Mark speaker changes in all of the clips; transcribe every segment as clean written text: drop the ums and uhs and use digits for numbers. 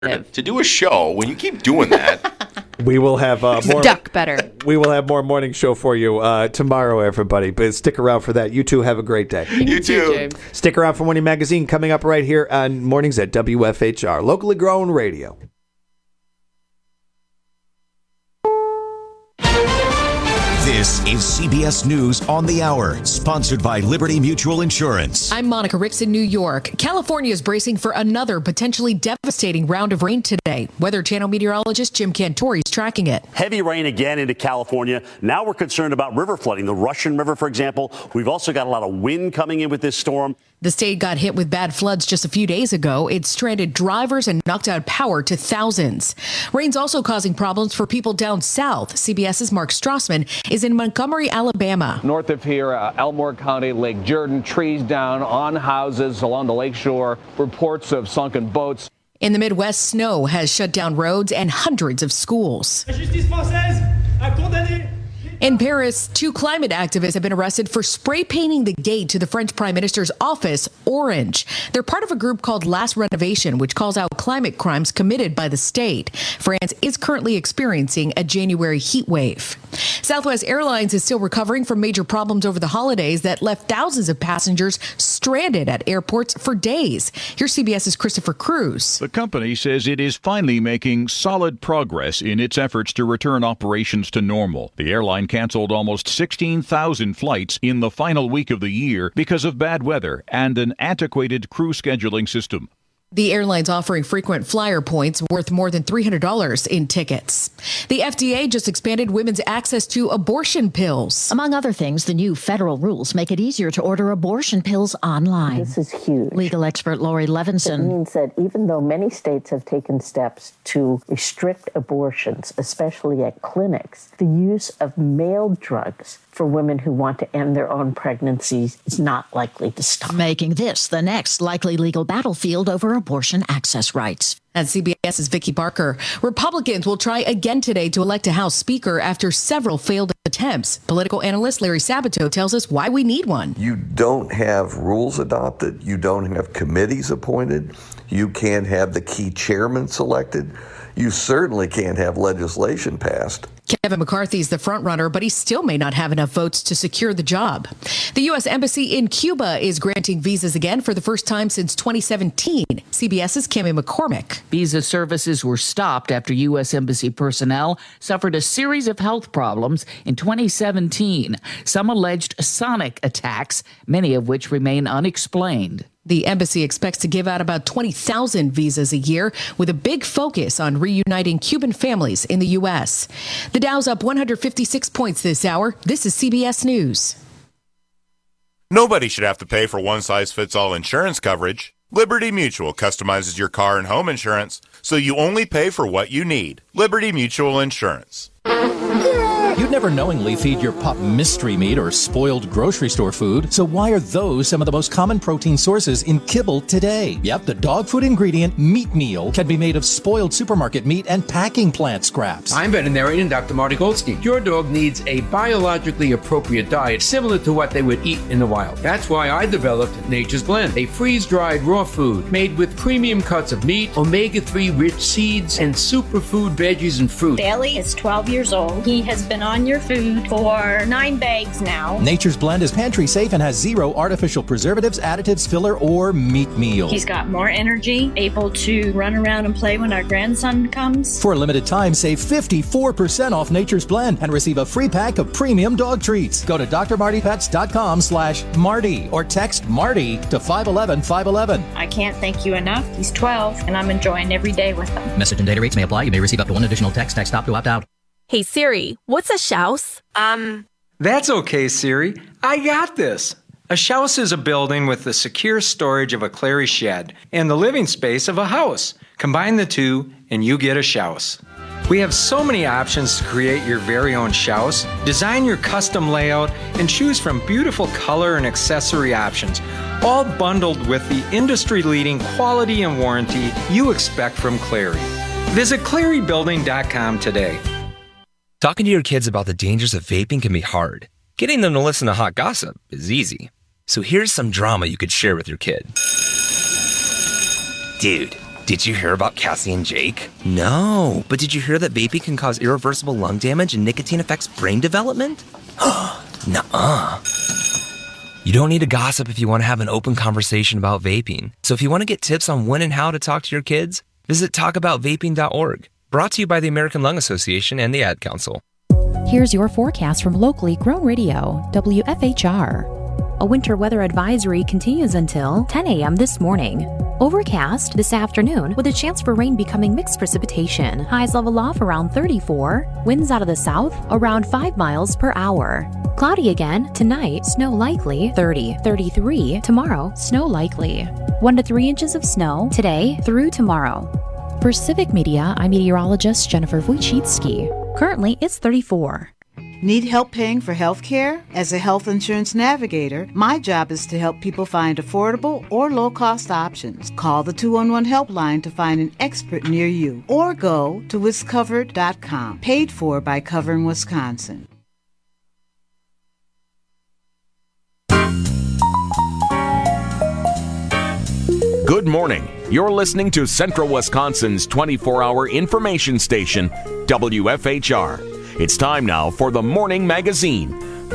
Speaker 1: to do a show when you keep doing that.
Speaker 2: We will have more.
Speaker 3: Duck better.
Speaker 2: We will have more morning show for you tomorrow, everybody. But stick around for that. You two have a great day.
Speaker 1: You too.
Speaker 3: James.
Speaker 2: Stick around for Morning Magazine coming up right here on Mornings at WFHR, locally grown radio.
Speaker 4: This is CBS News on the Hour, sponsored by Liberty Mutual Insurance.
Speaker 5: I'm Monica Ricks in New York. California is bracing for another potentially devastating round of rain today. Weather Channel meteorologist Jim Cantore is tracking it.
Speaker 6: Heavy rain again into California. Now we're concerned about river flooding. The Russian River, for example. We've also got a lot of wind coming in with this storm.
Speaker 5: The state got hit with bad floods just a few days ago. It stranded drivers and knocked out power to thousands. Rain's also causing problems for people down south. CBS's Mark Strassman is in Montgomery, Alabama.
Speaker 7: North of here, Elmore County, Lake Jordan, trees down on houses along the lakeshore, reports of sunken boats.
Speaker 5: In the Midwest, snow has shut down roads and hundreds of schools. In Paris, 2 climate activists have been arrested for spray painting the gate to the French Prime Minister's office orange. They're part of a group called Last Renovation, which calls out climate crimes committed by the state. France is currently experiencing a January heat wave. Southwest Airlines is still recovering from major problems over the holidays that left thousands of passengers stranded at airports for days. Here's CBS's Christopher Cruz.
Speaker 8: The company says it is finally making solid progress in its efforts to return operations to normal. The airline canceled almost 16,000 flights in the final week of the year because of bad weather and an antiquated crew scheduling system.
Speaker 5: The airline's offering frequent flyer points worth more than $300 in tickets. The FDA just expanded women's access to abortion pills.
Speaker 9: Among other things, the new federal rules make it easier to order abortion pills online.
Speaker 10: This is huge.
Speaker 9: Legal expert Lori Levinson.
Speaker 10: It means that even though many states have taken steps to restrict abortions, especially at clinics, the use of mail drugs for women who want to end their own pregnancies is not likely to stop.
Speaker 9: Making this the next likely legal battlefield over abortion access rights.
Speaker 5: And CBS's Vicki Barker. Republicans will try again today to elect a House Speaker after several failed attempts. Political analyst Larry Sabato tells us why we need one.
Speaker 11: You don't have rules adopted. You don't have committees appointed. You can't have the key chairman selected. You certainly can't have legislation passed.
Speaker 5: Kevin McCarthy is the frontrunner, but he still may not have enough votes to secure the job. The U.S. Embassy in Cuba is granting visas again for the first time since 2017. CBS's Cammie McCormick.
Speaker 12: Visa services were stopped after U.S. Embassy personnel suffered a series of health problems in 2017. Some alleged sonic attacks, many of which remain unexplained.
Speaker 5: The embassy expects to give out about 20,000 visas a year, with a big focus on reuniting Cuban families in the U.S. The Dow's up 156 points this hour. This is CBS News.
Speaker 13: Nobody should have to pay for one-size-fits-all insurance coverage. Liberty Mutual customizes your car and home insurance, so you only pay for what you need. Liberty Mutual Insurance.
Speaker 14: You'd never knowingly feed your pup mystery meat or spoiled grocery store food, so why are those some of the most common protein sources in kibble today? Yep, the dog food ingredient meat meal can be made of spoiled supermarket meat and packing plant scraps.
Speaker 15: I'm veterinarian Dr. Marty Goldstein. Your dog needs a biologically appropriate diet similar to what they would eat in the wild. That's why I developed Nature's Blend, a freeze-dried raw food made with premium cuts of meat, omega-3 rich seeds, and superfood veggies and fruit.
Speaker 16: Bailey is 12 years old. He has been on your food for 9 bags now.
Speaker 14: Nature's Blend is pantry safe and has 0 artificial preservatives, additives, filler, or meat meal.
Speaker 16: He's got more energy, able to run around and play when our grandson comes.
Speaker 14: For a limited time, save 54% off Nature's Blend and receive a free pack of premium dog treats. Go to drmartypets.com/Marty or text Marty to 511-511.
Speaker 16: I can't thank you enough. He's 12 and I'm enjoying every day with him.
Speaker 17: Message and data rates may apply. You may receive up to 1 additional text. Text stop to opt out.
Speaker 18: Hey Siri, what's a shouse?
Speaker 19: That's okay, Siri. I got this. A shouse is a building with the secure storage of a Clary shed and the living space of a house. Combine the two and you get a shouse. We have so many options to create your very own shouse, design your custom layout, and choose from beautiful color and accessory options, all bundled with the industry-leading quality and warranty you expect from Clary. Visit clarybuilding.com today.
Speaker 20: Talking to your kids about the dangers of vaping can be hard. Getting them to listen to hot gossip is easy. So here's some drama you could share with your kid. Dude, Did you hear about Cassie and Jake? No, but did you hear that vaping can cause irreversible lung damage and nicotine affects brain development? Nuh-uh. You don't need to gossip if you want to have an open conversation about vaping. So if you want to get tips on when and how to talk to your kids, visit talkaboutvaping.org. Brought to you by the American Lung Association and the Ad Council.
Speaker 3: Here's your forecast from locally grown radio, WFHR. A winter weather advisory continues until 10 a.m. this morning. Overcast this afternoon with a chance for rain becoming mixed precipitation. Highs level off around 34. Winds out of the south around 5 miles per hour. Cloudy again tonight, snow likely 30, 33. Tomorrow, snow likely 1 to 3 inches of snow today through tomorrow. For Civic Media, I'm meteorologist Jennifer Wojcicki. Currently, it's 34.
Speaker 21: Need help paying for health care? As a health insurance navigator, my job is to help people find affordable or low-cost options. Call the 211 helpline to find an expert near you or go to wiscovered.com. Paid for by Covering Wisconsin.
Speaker 22: Good morning. You're listening to Central Wisconsin's 24-hour information station, WFHR. It's time now for the Morning Magazine.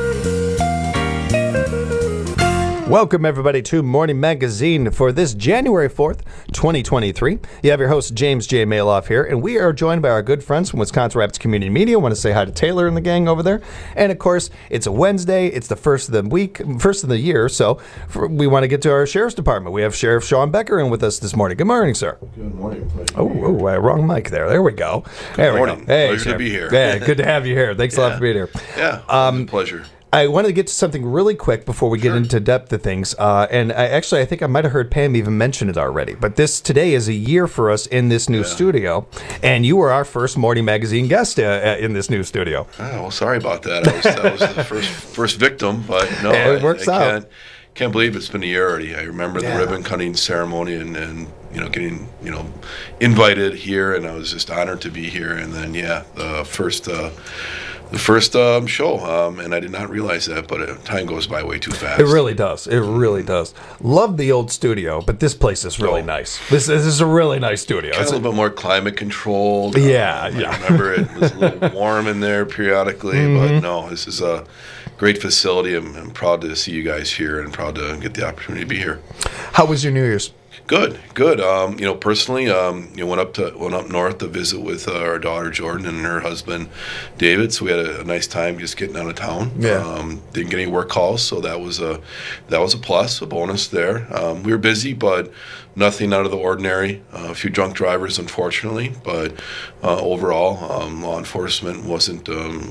Speaker 2: Welcome, everybody, to Morning Magazine for this January 4th, 2023. You have your host, James J. Maloff here, and we are joined by our good friends from Wisconsin Rapids Community Media. I want to say hi to Taylor and the gang over there. And, of course, it's a Wednesday. It's the first of the week, first of the year, so we want to get to our Sheriff's Department. We have Sheriff Sean Becker in with us this morning. Good morning, sir.
Speaker 23: Good morning.
Speaker 2: Wrong mic there. There we go. There we go. Hey,
Speaker 23: pleasure to be here.
Speaker 2: Yeah, good to have you here. Thanks a lot for being here.
Speaker 23: Yeah, it's a pleasure.
Speaker 2: I wanted to get to something really quick before we get into depth of things. And I think I might have heard Pam even mention it already. But today is a year for us in this new studio. And you were our first Morning Magazine guest in this new studio.
Speaker 23: Oh, well, sorry about that. I was the first victim. But no,
Speaker 2: it works out.
Speaker 23: Can't believe it's been a year already. I remember the ribbon cutting ceremony and getting invited here. And I was just honored to be here. And then, the first show, and I did not realize that, but time goes by way too fast.
Speaker 2: It really does. It really does. Love the old studio, but this place is really nice. This is a really nice studio.
Speaker 23: It's a little bit more climate controlled.
Speaker 2: Yeah.
Speaker 23: I remember it was a little warm in there periodically, but no, this is a great facility. I'm proud to see you guys here and proud to get the opportunity to be here.
Speaker 2: How was your New Year's?
Speaker 23: Good. Personally, went up north to visit with our daughter Jordan and her husband David. So we had a nice time just getting out of town. Yeah. Didn't get any work calls, so that was a plus, a bonus there. We were busy, but nothing out of the ordinary. A few drunk drivers, unfortunately, but overall, law enforcement wasn't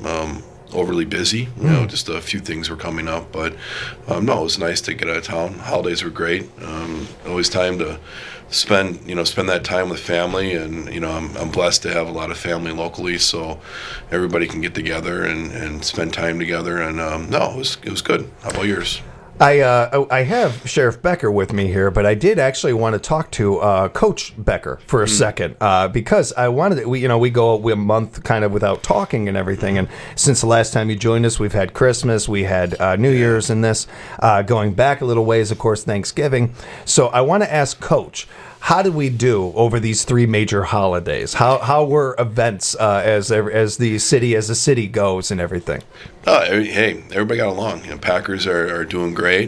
Speaker 23: overly busy. Just a few things were coming up, but it was nice to get out of town. Holidays were great. Always time to spend that time with family, and I'm blessed to have a lot of family locally, so everybody can get together and spend time together. And it was good. How about yours?
Speaker 2: I have Sheriff Becker with me here, but I did actually want to talk to Coach Becker for a second because I wanted we go a month kind of without talking and everything, and since the last time you joined us, we've had Christmas, we had New Year's, and this going back a little ways, of course, Thanksgiving. So I want to ask Coach, how did we do over these three major holidays? How were events as the city goes and everything?
Speaker 23: Hey, everybody got along. Packers are doing great.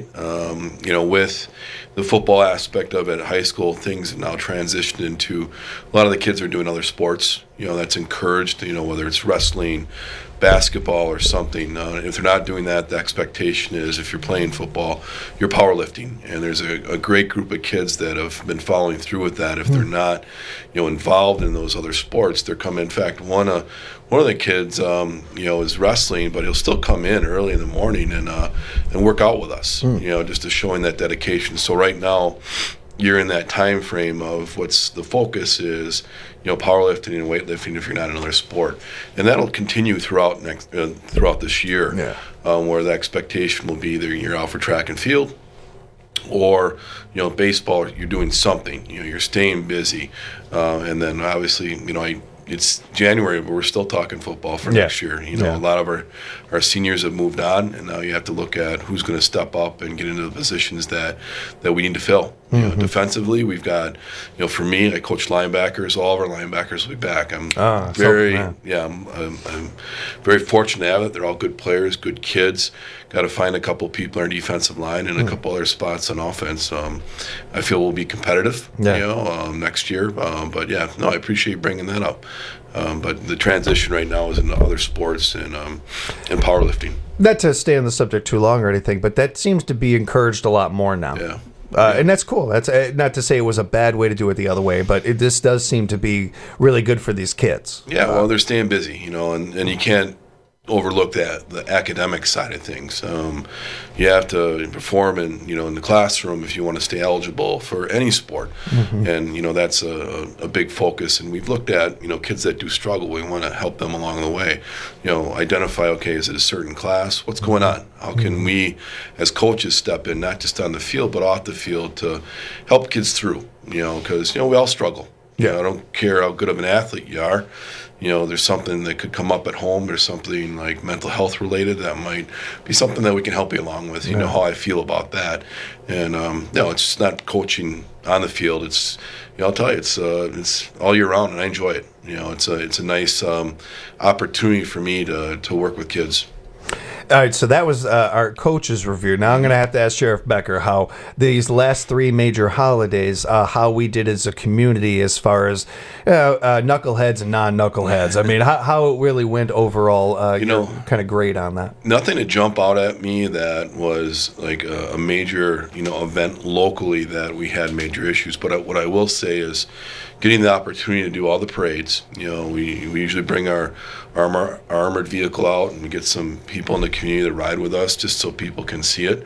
Speaker 23: With the football aspect of it, high school, things have now transitioned into a lot of the kids are doing other sports. That's encouraged. Whether it's wrestling, basketball, or something. If they're not doing that, the expectation is if you're playing football, you're powerlifting. And there's a great group of kids that have been following through with that. If they're not, involved in those other sports, they're coming. In fact, one of the kids, is wrestling, but he'll still come in early in the morning and work out with us. Just to showing that dedication. So right now, you're in that time frame of what's the focus is, powerlifting and weightlifting if you're not in another sport, and that'll continue throughout this year. Where the expectation will be either you're out for track and field, or baseball, you're doing something. You're staying busy, and then obviously, I it's January, but we're still talking football for next year. You know, a lot of our seniors have moved on, and now you have to look at who's going to step up and get into the positions that we need to fill. You know, defensively, we've got, you know, for me, I coach linebackers. All of our linebackers will be back. I'm I'm very fortunate to have it. They're all good players, good kids. Got to find a couple people on our defensive line and a couple other spots on offense. I feel we'll be competitive, you know, next year. But yeah, no, I appreciate bringing that up. But the transition right now is into other sports and powerlifting.
Speaker 2: Not to stay on the subject too long or anything, but that seems to be encouraged a lot more now.
Speaker 23: Yeah.
Speaker 2: And that's cool. That's not to say it was a bad way to do it the other way, but this does seem to be really good for these kids.
Speaker 23: Yeah, well, they're staying busy, you know, and you can't overlook that, the academic side of things. You have to perform in the classroom if you want to stay eligible for any sport. And, you know, that's a big focus. And we've looked at, you know, kids that do struggle. We want to help them along the way. You know, identify, okay, is it a certain class? What's going on? How can we, as coaches, step in, not just on the field, but off the field to help kids through, you know, because, you know, we all struggle. You know, I don't care how good of an athlete you are. You know, there's something that could come up at home. There's something like mental health related that might be something that we can help you along with. You know how I feel about that. And, no, it's not coaching on the field. It's, you know, I'll tell you, it's all year round, and I enjoy it. You know, it's a nice opportunity for me to work with kids.
Speaker 2: All right, so that was our coach's review. Now I'm going to have to ask Sheriff Becker how these last three major holidays, how we did as a community as far as knuckleheads and non-knuckleheads. I mean, how it really went overall, you know, kind of grade on that.
Speaker 23: Nothing to jump out at me that was like a major, you know, event locally that we had major issues. But what I will say is getting the opportunity to do all the parades. You know, we usually bring our armored vehicle out, and we get some people in the community that ride with us just so people can see it.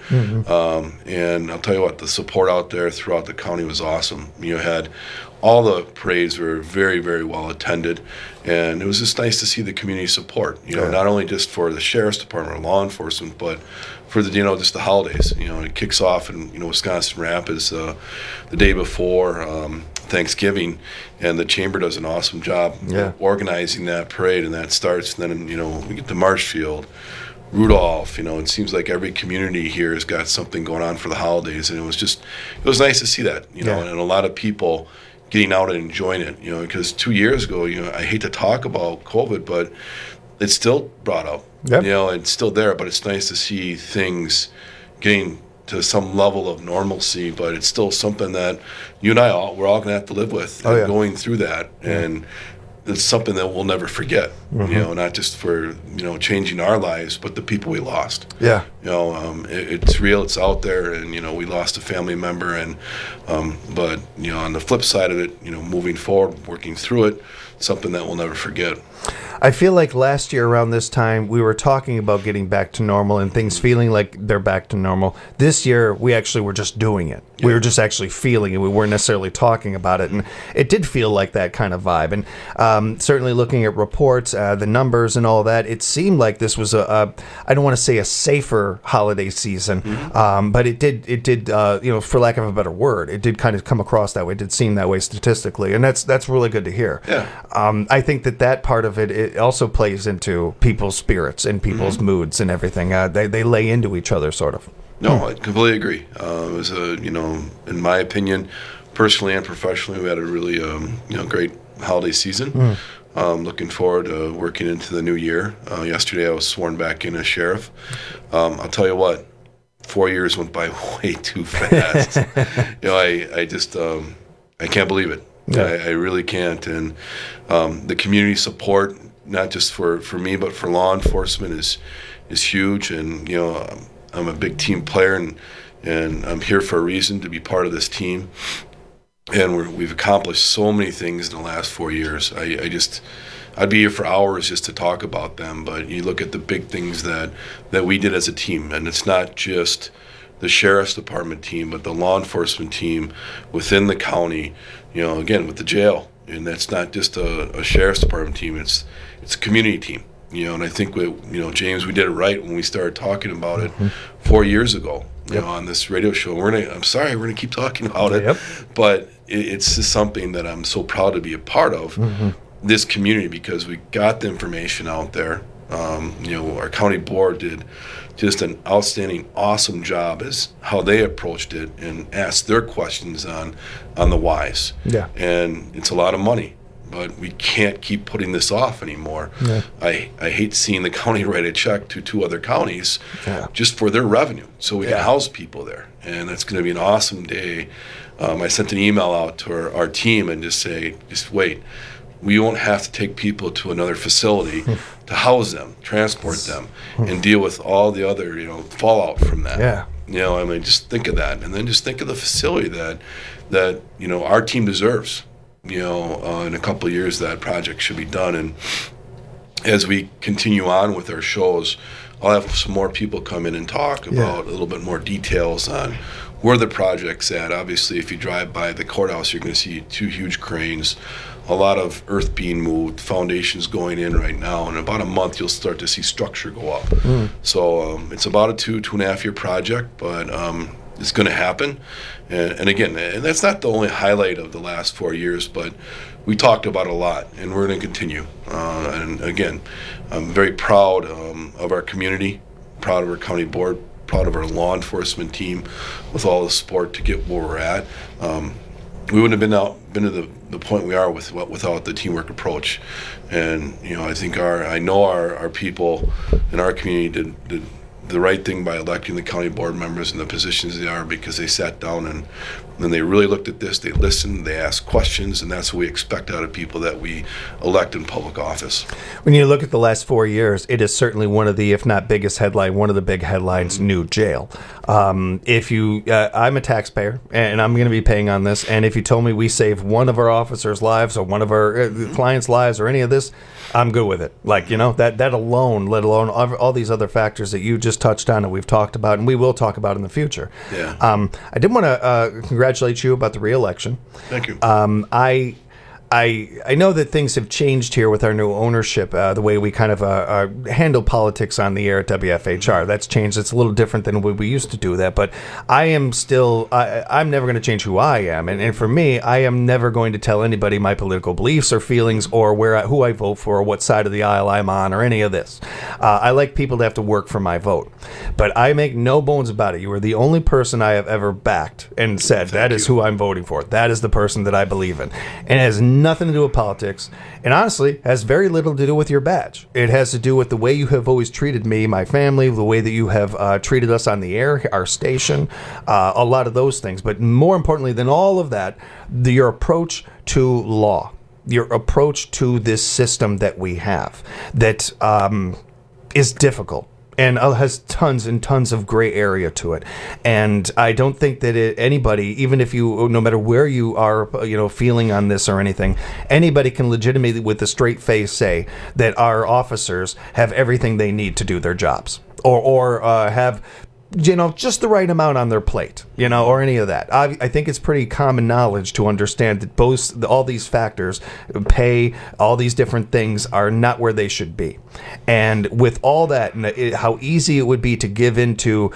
Speaker 23: And I'll tell you what, the support out there throughout the county was awesome. You had all the parades were very, very well attended, and it was just nice to see the community support. You know, not only just for the sheriff's department or law enforcement, but for the, you know, just the holidays. You know, it kicks off in, you know, Wisconsin Rapids the day before Thanksgiving, and the chamber does an awesome job organizing that parade, and that starts. And then, you know, we get to Marshfield, Rudolph. You know, it seems like every community here has got something going on for the holidays, and it was nice to see that. You know, and a lot of people getting out and enjoying it. You know, because 2 years ago, you know, I hate to talk about COVID, but it's still brought up. You know, it's still there, but it's nice to see things getting to some level of normalcy, but it's still something that you and we're all going to have to live with going through that. And it's something that we'll never forget, you know, not just for, you know, changing our lives, but the people we lost. You know, it's real, it's out there, and, you know, we lost a family member, and, but, you know, on the flip side of it, you know, moving forward, working through it, something that we'll never forget.
Speaker 2: I feel like last year around this time, we were talking about getting back to normal and things feeling like they're back to normal. This year, we actually were just doing it. We were just actually feeling it. We weren't necessarily talking about it. And it did feel like that kind of vibe. And certainly looking at reports, the numbers and all that, it seemed like this was I don't want to say a safer holiday season, but it did, you know, for lack of a better word, it did kind of come across that way. It did seem that way statistically. And that's really good to hear. I think that part of it also plays into people's spirits and people's moods and everything. They lay into each other, sort of.
Speaker 23: No, I completely agree. It was you know, in my opinion, personally and professionally, we had a really, you know, great holiday season. Looking forward to working into the new year. Yesterday, I was sworn back in as sheriff. I'll tell you what, 4 years went by way too fast. You know, I just, I can't believe it. I really can't. And the community support, not just for me, but for law enforcement is huge. And, you know, I'm a big team player, and I'm here for a reason, to be part of this team. And we've accomplished so many things in the last 4 years. I'd be here for hours just to talk about them, but you look at the big things that we did as a team, and it's not just the sheriff's department team, but the law enforcement team within the county, you know, again, with the jail. And that's not just a sheriff's department team, it's a community team. You know, and I think James, we did it right when we started talking about it 4 years ago. You know, on this radio show. I'm sorry, we're gonna keep talking about it, but it's just something that I'm so proud to be a part of. this community because we got the information out there. Our county board did just an outstanding, awesome job as how they approached it and asked their questions on the whys.
Speaker 2: Yeah.
Speaker 23: And it's a lot of money, but we can't keep putting this off anymore. Yeah. I hate seeing the county write a check to 2 other counties just for their revenue so we can house people there. And that's going to be an awesome day. I sent an email out to our team and just wait. We won't have to take people to another facility to house them, transport them, and deal with all the other, fallout from that.
Speaker 2: Yeah.
Speaker 23: Just think of that, and then just think of the facility that our team deserves. In a couple of years, that project should be done. And as we continue on with our shows, I'll have some more people come in and talk about a little bit more details on where the project's at. Obviously, if you drive by the courthouse, you're going to see 2 huge cranes, a lot of earth being moved, foundations going in right now. In about a month, you'll start to see structure go up. So it's about a 2.5 year project, but it's going to happen. And again, and that's not the only highlight of the last 4 years, but we talked about it a lot, and we're going to continue. And again, I'm very proud of our community, proud of our county board, proud of our law enforcement team with all the support to get where we're at. We wouldn't have been to the point we are without the teamwork approach. And I think our people in our community did the right thing by electing the county board members in the positions they are, because they sat down and then they really looked at this, they listened, they asked questions, and that's what we expect out of people that we elect in public office.
Speaker 2: When you look at the last 4 years, it is certainly one of the, if not biggest headline, one of the big headlines, new jail. I'm a taxpayer, and I'm going to be paying on this, and if you told me we save one of our officers' lives or one of our clients' lives or any of this, I'm good with it. That alone, let alone all these other factors that you just touched on and we've talked about and we will talk about in the future.
Speaker 23: Yeah.
Speaker 2: I did want to congratulate you about the re-election.
Speaker 23: Thank you.
Speaker 2: I know that things have changed here with our new ownership, the way we kind of handle politics on the air at WFHR. That's changed. It's a little different than when we used to do that. But I am still, I'm never going to change who I am. And for me, I am never going to tell anybody my political beliefs or feelings or who I vote for or what side of the aisle I'm on or any of this. I like people to have to work for my vote. But I make no bones about it. You are the only person I have ever backed and said, that is who I'm voting for. That is the person that I believe in. And it has nothing to do with politics, and honestly has very little to do with your badge. It has to do with the way you have always treated me, my family, the way that you have treated us on the air, our station, a lot of those things. But more importantly than all of that, your approach to law, your approach to this system that we have that is difficult and has tons and tons of gray area to it. And I don't think that anybody, even if you, no matter where you are, feeling on this or anything, anybody can legitimately with a straight face say that our officers have everything they need to do their jobs or have just the right amount on their plate, or any of that. I think it's pretty common knowledge to understand that all these factors, pay, all these different things are not where they should be. And with all that, and how easy it would be to give into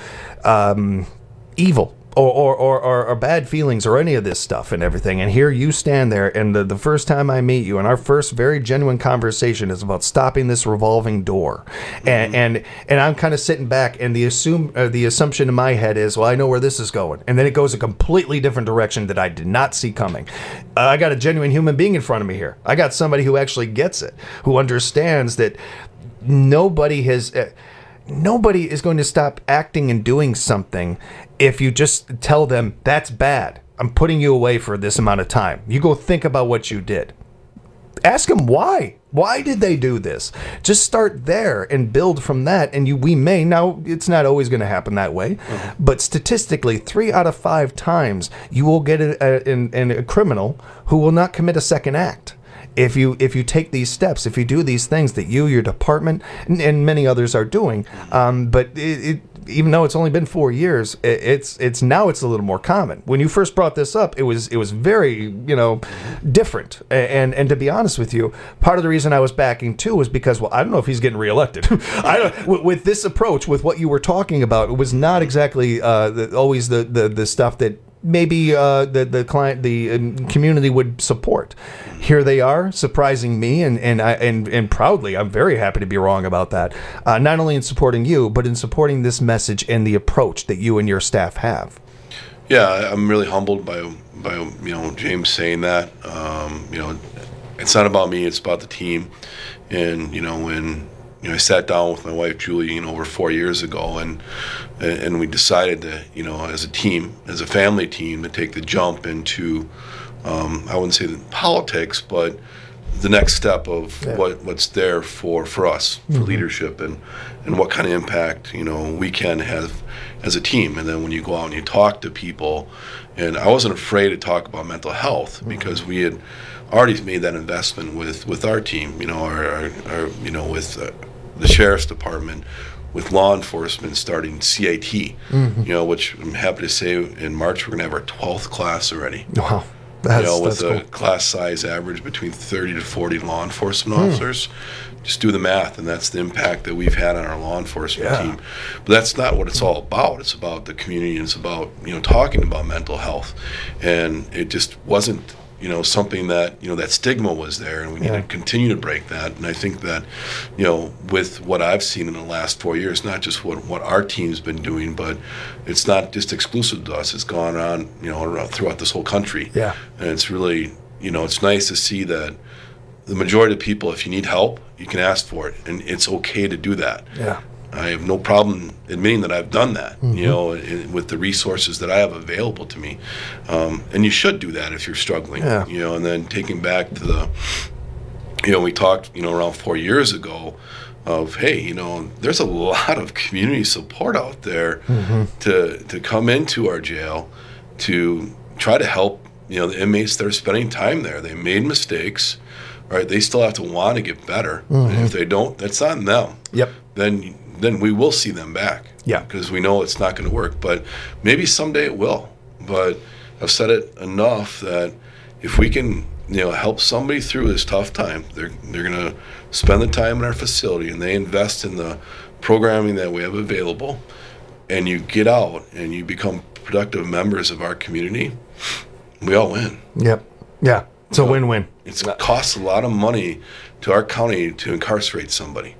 Speaker 2: evil or bad feelings or any of this stuff and everything. And here you stand there, and the first time I meet you, and our first very genuine conversation is about stopping this revolving door. And I'm kind of sitting back, and the assumption in my head is, well, I know where this is going. And then it goes a completely different direction that I did not see coming. I got a genuine human being in front of me here. I got somebody who actually gets it, who understands that nobody is going to stop acting and doing something if you just tell them, that's bad. I'm putting you away for this amount of time. You go think about what you did. Ask them why. Why did they do this? Just start there and build from that. And now it's not always going to happen that way, but statistically 3 out of 5 times you will get a criminal who will not commit a second act. If you take these steps, if you do these things that your department, and many others are doing, but even though it's only been 4 years, it's now it's a little more common. When you first brought this up, it was very different. And to be honest with you, part of the reason I was backing too was because, well, I don't know if he's getting reelected. With this approach, with what you were talking about, it was not exactly always the stuff that maybe the client, the community would support. Here they are, surprising me, and proudly. I'm very happy to be wrong about that. Not only in supporting you, but in supporting this message and the approach that you and your staff have.
Speaker 23: Yeah, I'm really humbled by James saying that. It's not about me; it's about the team. And when I sat down with my wife Julie, over 4 years ago, and we decided to, as a team, as a family team, to take the jump into, I wouldn't say the politics, but the next step of what's there for us, for leadership, and what kind of impact we can have as a team. And then when you go out and you talk to people, and I wasn't afraid to talk about mental health because we had already made that investment with our team, with the sheriff's department, with law enforcement starting CIT, which I'm happy to say in March we're going to have our 12th class already.
Speaker 2: Wow.
Speaker 23: With a
Speaker 2: cool.
Speaker 23: class size average between 30 to 40 law enforcement officers. Just do the math, and that's the impact that we've had on our law enforcement team. But that's not what it's all about. It's about the community, and it's about talking about mental health. And it just wasn't something that that stigma was there, and we need to continue to break that. And I think that with what I've seen in the last 4 years, not just what our team's been doing, but it's not just exclusive to us. It's gone on throughout this whole country. And it's really it's nice to see that the majority of people, if you need help, you can ask for it, and it's okay to do that. I have no problem admitting that I've done that, with the resources that I have available to me. And you should do that if you're struggling, and then taking back to the, we talked, around 4 years ago of, hey, there's a lot of community support out there to come into our jail to try to help, the inmates that are spending time there. They made mistakes, right? They still have to want to get better. And if they don't, that's on them. Then we will see them back. Because we know it's not going to work. But maybe someday it will. But I've said it enough that if we can, help somebody through this tough time, they're going to spend the time in our facility, and they invest in the programming that we have available, and you get out and you become productive members of our community, we all win.
Speaker 2: It's a win-win.
Speaker 23: It costs a lot of money to our county to incarcerate somebody.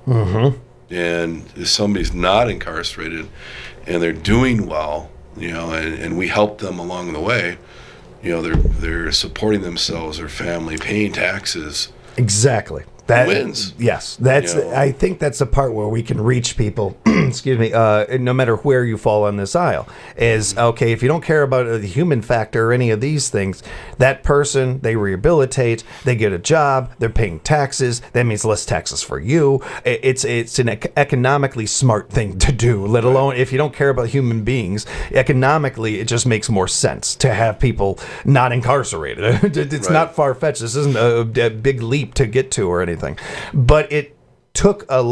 Speaker 23: And if somebody's not incarcerated and they're doing well, and we help them along the way, they're supporting themselves, their family, paying taxes.
Speaker 2: Exactly.
Speaker 23: That wins.
Speaker 2: Yes, that's. I think that's the part where we can reach people. Excuse me. No matter where you fall on this aisle, is okay. If you don't care about the human factor or any of these things, that person, they rehabilitate, they get a job, they're paying taxes. That means less taxes for you. It's an economically smart thing to do. Let alone if you don't care about human beings, economically, it just makes more sense to have people not incarcerated. It's not far fetched. This isn't a big leap to get to or anything. But it took a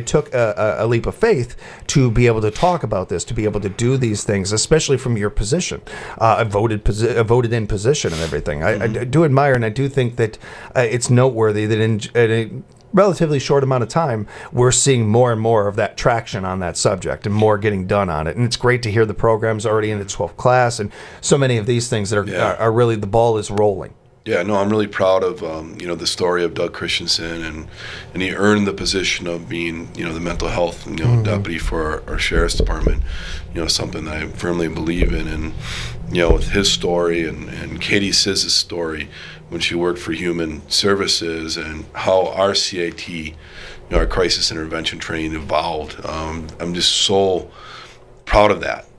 Speaker 2: leap of faith to be able to talk about this, to be able to do these things, especially from your position, a voted in position and everything. I do admire, and I do think that it's noteworthy that in a relatively short amount of time, we're seeing more and more of that traction on that subject and more getting done on it. And it's great to hear the program's already in its 12th class and so many of these things that are really, the ball is rolling.
Speaker 23: Yeah, no, I'm really proud of the story of Doug Christensen, and he earned the position of being the mental health deputy for our sheriff's department. Something that I firmly believe in, and with his story and Katie Siz's story when she worked for Human Services, and how our CIT, our crisis intervention training evolved. I'm just so proud of that.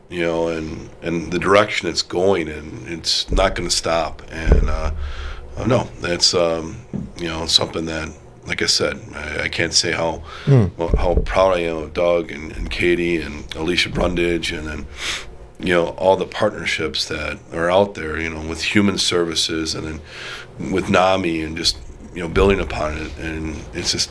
Speaker 23: And the direction it's going in, it's not going to stop. And no, that's something that, like I said, I can't say how proud I am of Doug and Katie and Alicia Brundage, and then all the partnerships that are out there, with Human Services and then with NAMI, and just building upon it. And it's just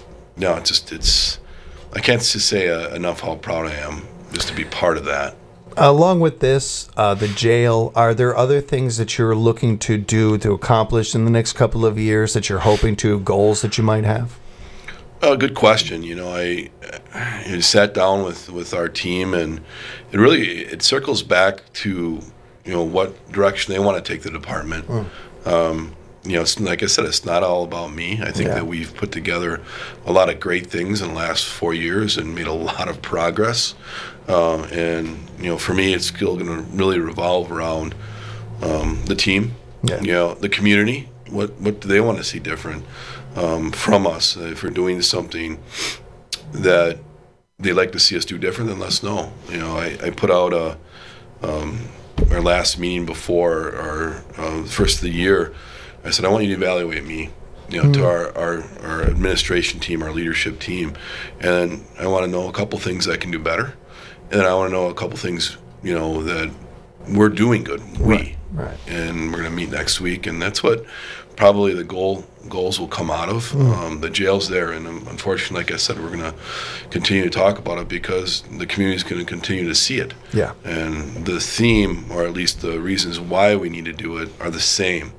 Speaker 23: I can't just say enough how proud I am just to be part of that.
Speaker 2: Along with this, the jail, are there other things that you're looking to do to accomplish in the next couple of years that you're hoping to, goals that you might have?
Speaker 23: Good question. I sat down with our team, and it circles back to, what direction they want to take the department. It's, like I said, it's not all about me. I think that we've put together a lot of great things in the last 4 years and made a lot of progress. For me, it's still going to really revolve around the team, the community. What do they want to see different from us? If we're doing something that they'd like to see us do different, then let us know. I put out our last meeting before our first of the year. I said, I want you to evaluate me, to our administration team, our leadership team, and I want to know a couple things I can do better, and I want to know a couple things, that we're doing good. Right. And we're going to meet next week, and that's what probably the goals will come out of. The jail's there, and unfortunately, like I said, we're going to continue to talk about it because the community is going to continue to see it. Yeah. And the theme, or at least the reasons why we need to do it, are the same.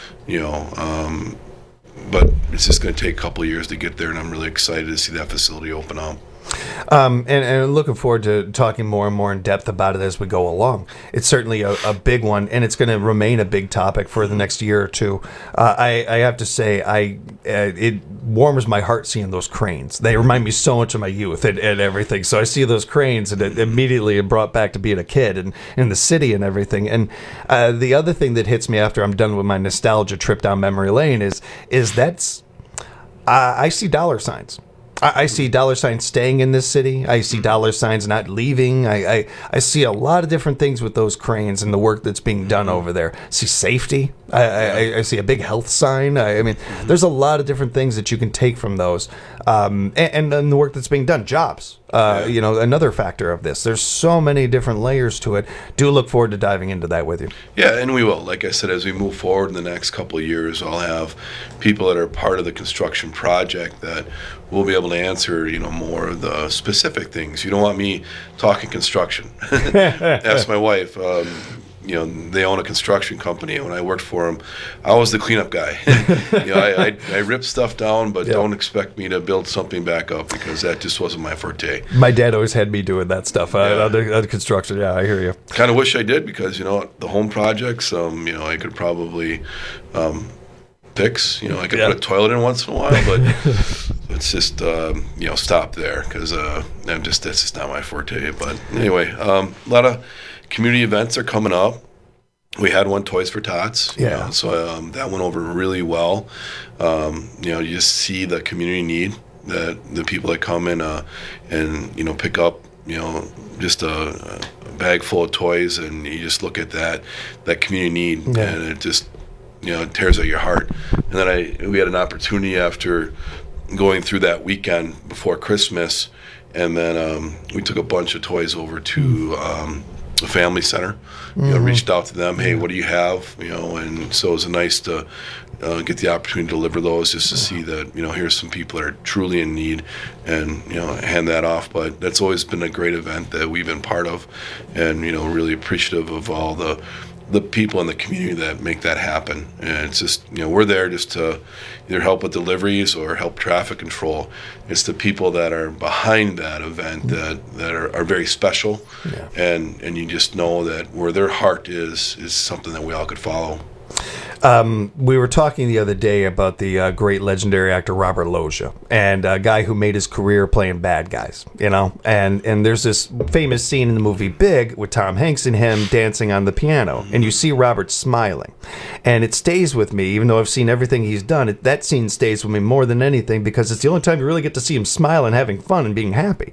Speaker 23: But it's just going to take a couple of years to get there, and I'm really excited to see that facility open up.
Speaker 2: And looking forward to talking more and more in depth about it as we go along. It's certainly a big one, and it's going to remain a big topic for the next year or two. I have to say, it warms my heart seeing those cranes. They remind me so much of my youth and everything. So I see those cranes, and it immediately brought back to being a kid and in the city and everything. And the other thing that hits me after I'm done with my nostalgia trip down memory lane is I see dollar signs. I see dollar signs staying in this city. I see dollar signs not leaving. I see a lot of different things with those cranes and the work that's being done over there. I see safety. I see a big health sign. I mean, there's a lot of different things that you can take from those. And the work that's being done. Jobs. Another factor of this. There's so many different layers to it. Do look forward to diving into that with you.
Speaker 23: Yeah, and we will. Like I said, as we move forward in the next couple of years, I'll have people that are part of the construction project that will be able to answer, more of the specific things. You don't want me talking construction. That's my wife. They own a construction company, and when I worked for them, I was the cleanup guy. I ripped stuff down, but don't expect me to build something back up because that just wasn't my forte.
Speaker 2: My dad always had me doing that stuff on the construction. Yeah, I hear you.
Speaker 23: Kind of wish I did because, the home projects, I could probably fix. I could put a toilet in once in a while, but it's just, stop there because that's just not my forte. But anyway, a lot of community events are coming up. We had one, Toys for Tots. So that went over really well. You just see the community need, that the people that come in and pick up, just a bag full of toys, and you just look at that community need, and it just, it tears at your heart. And then we had an opportunity after going through that weekend before Christmas, and then we took a bunch of toys over to a family center. Reached out to them, hey, what do you have? And so it was nice to get the opportunity to deliver those, just to see that, here's some people that are truly in need, and, hand that off. But that's always been a great event that we've been part of, and, really appreciative of all the people in the community that make that happen. And it's just, we're there just to either help with deliveries or help traffic control. It's the people that are behind that event that are very special. And you just know that where their heart is something that we all could follow.
Speaker 2: We were talking the other day about the great legendary actor Robert Loggia, and a guy who made his career playing bad guys, and there's this famous scene in the movie Big with Tom Hanks and him dancing on the piano, and you see Robert smiling, and it stays with me, even though I've seen everything he's done. That scene stays with me more than anything because it's the only time you really get to see him smile and having fun and being happy.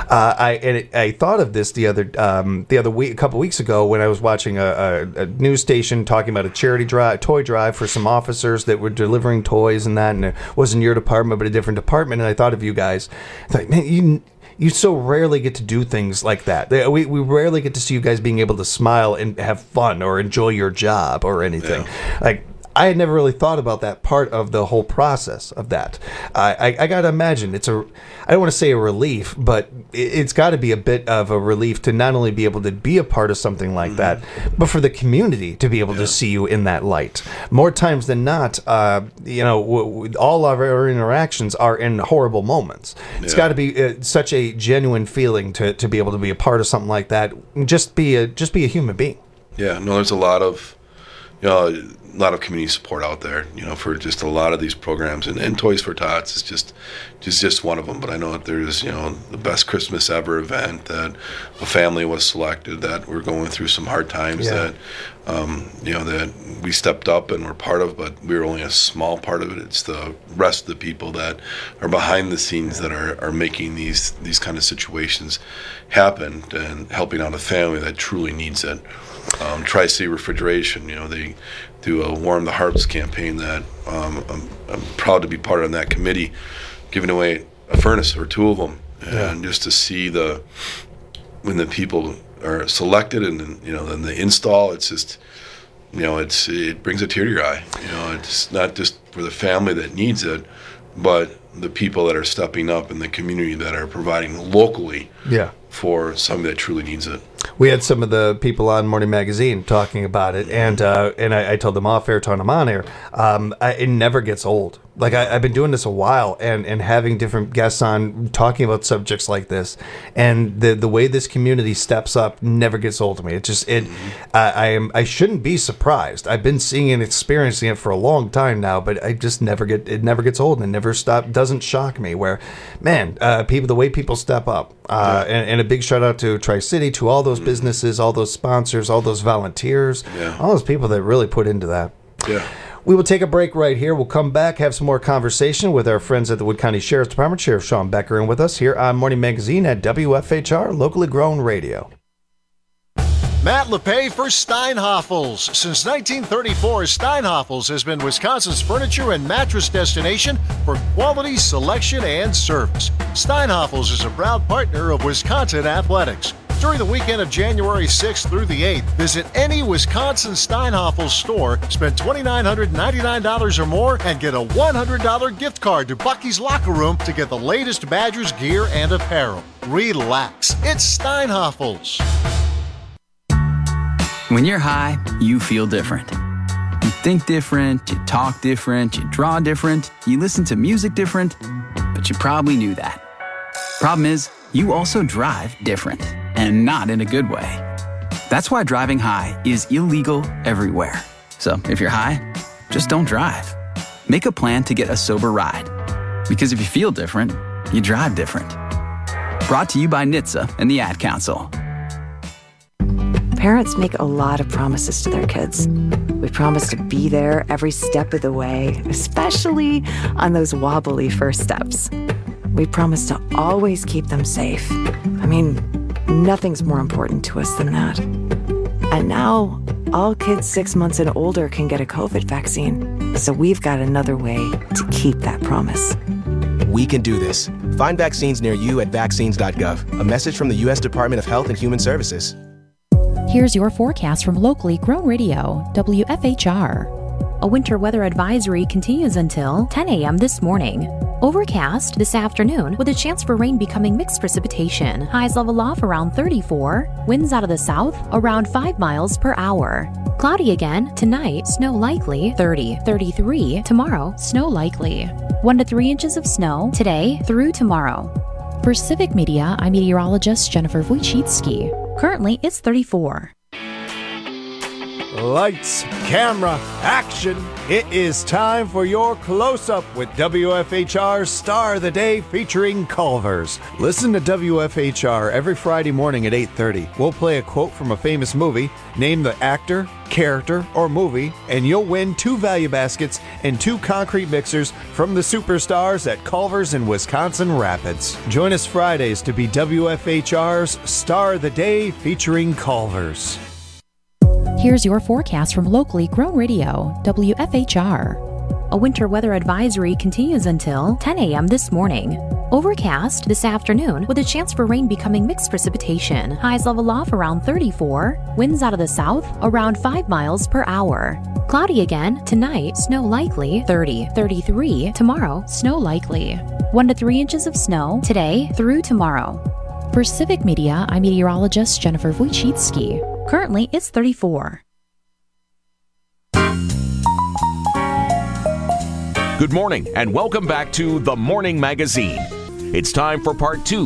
Speaker 2: I thought of this the other week, a couple weeks ago, when I was watching a news station talking about a charity toy drive for some officers that were delivering toys and that, and it wasn't your department but a different department, and I thought of you guys. I thought, man, you so rarely get to do things like that. We rarely get to see you guys being able to smile and have fun or enjoy your job or anything. Like, I had never really thought about that part of the whole process of that. I got to imagine I don't want to say a relief, but it's got to be a bit of a relief to not only be able to be a part of something like that, but for the community to be able to see you in that light. More times than not, all of our interactions are in horrible moments. It's got to be such a genuine feeling to be able to be a part of something like that. Just be a human being.
Speaker 23: Yeah, no, there's a lot of community support out there, for just a lot of these programs, and Toys for Tots is just one of them. But I know that there's, the best Christmas ever event, that a family was selected, that we're going through some hard times, that that we stepped up and were part of, but we were only a small part of it. It's the rest of the people that are behind the scenes that are making these kind of situations happen and helping out a family that truly needs it. Tri-City Refrigeration, they do a Warm the Hearts campaign that I'm proud to be part of that committee, giving away a furnace or two of them, and just to see when the people are selected and then the install, it's just it brings a tear to your eye. It's not just for the family that needs it, but the people that are stepping up in the community that are providing locally for somebody that truly needs it.
Speaker 2: We had some of the people on Morning Magazine talking about it, and I told them off air, told them on air. It never gets old. Like I've been doing this a while, and having different guests on talking about subjects like this, and the way this community steps up never gets old to me. I shouldn't be surprised. I've been seeing and experiencing it for a long time now, but it never gets old, and it never doesn't shock me. Where, man, the way people step up, and a big shout out to Tri-City, to all those businesses, all those sponsors, all those volunteers, all those people that really put into that.
Speaker 23: Yeah.
Speaker 2: We will take a break right here. We'll come back, have some more conversation with our friends at the Wood County Sheriff's Department. Sheriff Sean Becker in with us here on Morning Magazine at WFHR, locally grown radio.
Speaker 1: Matt LePay for Steinhoffels. Since 1934, Steinhoffels has been Wisconsin's furniture and mattress destination for quality, selection, and service. Steinhoffels is a proud partner of Wisconsin Athletics. During the weekend of January 6th through the 8th, visit any Wisconsin Steinhoffels store, spend $2,999 or more, and get a $100 gift card to Bucky's Locker Room to get the latest Badgers gear and apparel. Relax, it's Steinhoffels.
Speaker 4: When you're high, you feel different. You think different, you talk different, you draw different, you listen to music different, but you probably knew that. Problem is, you also drive different, and not in a good way. That's why driving high is illegal everywhere. So if you're high, just don't drive. Make a plan to get a sober ride. Because if you feel different, you drive different. Brought to you by NHTSA and the Ad Council.
Speaker 6: Parents make a lot of promises to their kids. We promise to be there every step of the way, especially on those wobbly first steps. We promise to always keep them safe. I mean, nothing's more important to us than that. And now, all kids 6 months and older can get a COVID vaccine. So we've got another way to keep that promise.
Speaker 24: We can do this. Find vaccines near you at vaccines.gov. A message from the U.S. Department of Health and Human Services.
Speaker 3: Here's your forecast from locally grown radio, WFHR. A winter weather advisory continues until 10 a.m. this morning. Overcast this afternoon with a chance for rain becoming mixed precipitation. Highs level off around 34. Winds out of the south around 5 miles per hour. Cloudy again tonight. Snow likely 30, 33. Tomorrow, snow likely 1 to 3 inches of snow today through tomorrow. For Civic Media, I'm meteorologist Jennifer Wojcicki. Currently, it's 34.
Speaker 25: Lights, camera, action. It is time for your close-up with WFHR's Star of the Day featuring Culver's. Listen to WFHR every Friday morning at 8:30. We'll play a quote from a famous movie, name the actor, character, or movie, and you'll win 2 value baskets and 2 concrete mixers from the superstars at Culver's in Wisconsin Rapids. Join us Fridays to be WFHR's Star of the Day featuring Culver's.
Speaker 3: Here's your forecast from locally grown radio, WFHR. A winter weather advisory continues until 10 a.m. this morning. Overcast this afternoon with a chance for rain becoming mixed precipitation. Highs level off around 34. Winds out of the south around 5 miles per hour. Cloudy again tonight. Snow likely 30, 33. Tomorrow, snow likely 1 to 3 inches of snow today through tomorrow. For Civic Media, I'm meteorologist Jennifer Wojcicki. Currently, it's 34.
Speaker 22: Good morning and welcome back to The Morning Magazine. It's time for part 2.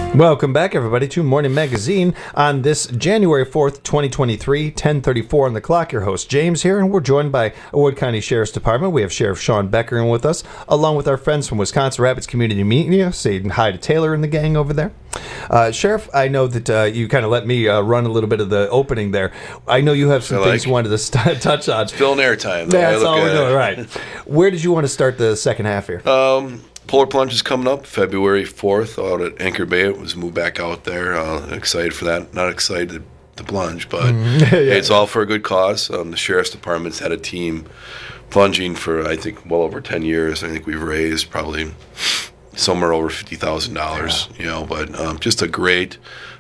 Speaker 2: Welcome back, everybody, to Morning Magazine on this January 4th, 2023, 10:34 on the clock. Your host, James, here, and we're joined by Wood County Sheriff's Department. We have Sheriff Sean Becker in with us, along with our friends from Wisconsin Rapids Community Media, saying hi to Taylor and the gang over there. Sheriff, I know that you kind of let me run a little bit of the opening there. I know you have some things you wanted to touch on.
Speaker 23: It's filling airtime.
Speaker 2: That's all we're doing, right. Where did you want to start the second half here?
Speaker 23: Polar Plunge is coming up February 4th out at Anchor Bay. It was moved back out there. Excited for that. Not excited to plunge, but hey, it's all for a good cause. The Sheriff's Department's had a team plunging for, I think, well over 10 years. I think we've raised probably somewhere over $50,000, but just a great,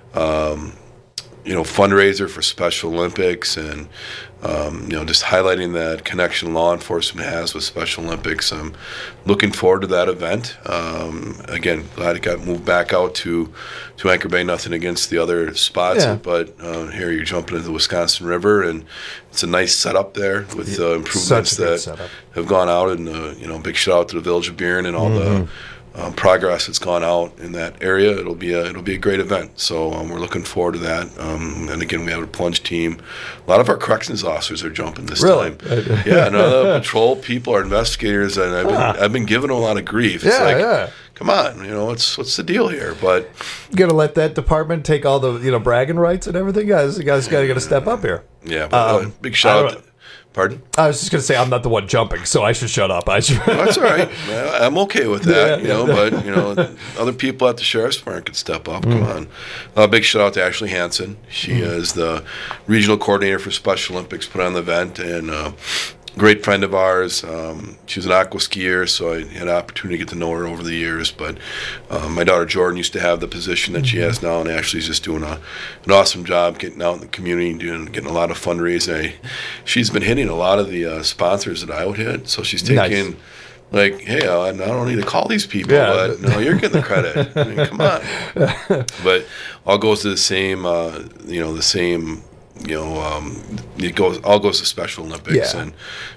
Speaker 23: fundraiser for Special Olympics and, just highlighting that connection law enforcement has with Special Olympics. I'm looking forward to that event. Again, glad it got moved back out to Anchor Bay. Nothing against the other spots, but here you're jumping into the Wisconsin River, and it's a nice setup there with improvements that have gone out. And big shout out to the Village of Buren and all the progress that's gone out in that area. It'll be a great event. So we're looking forward to that. And again, we have a plunge team. A lot of our corrections officers are jumping this time. Yeah, the patrol people, our investigators, and I've been giving them a lot of grief. It's come on, what's the deal here? But
Speaker 2: you got to let that department take all the bragging rights and everything. You guys got to step up here.
Speaker 23: Yeah, but big shout out. Pardon?
Speaker 2: I was just going to say I'm not the one jumping, so I should shut up.
Speaker 23: That's all right. I'm okay with that, but other people at the Sheriff's Department could step up. Come on. Big shout out to Ashley Hansen. She is the regional coordinator for Special Olympics, put on the event, and great friend of ours. She's an aqua skier, so I had an opportunity to get to know her over the years. But my daughter Jordan used to have the position that she has now, and Ashley's just doing an awesome job getting out in the community, getting a lot of fundraising. She's been hitting a lot of the sponsors that I would hit, so she's taking hey, I don't need to call these people, but no, you're getting the credit. I mean, come on. But all goes to the same, it all goes to Special Olympics, and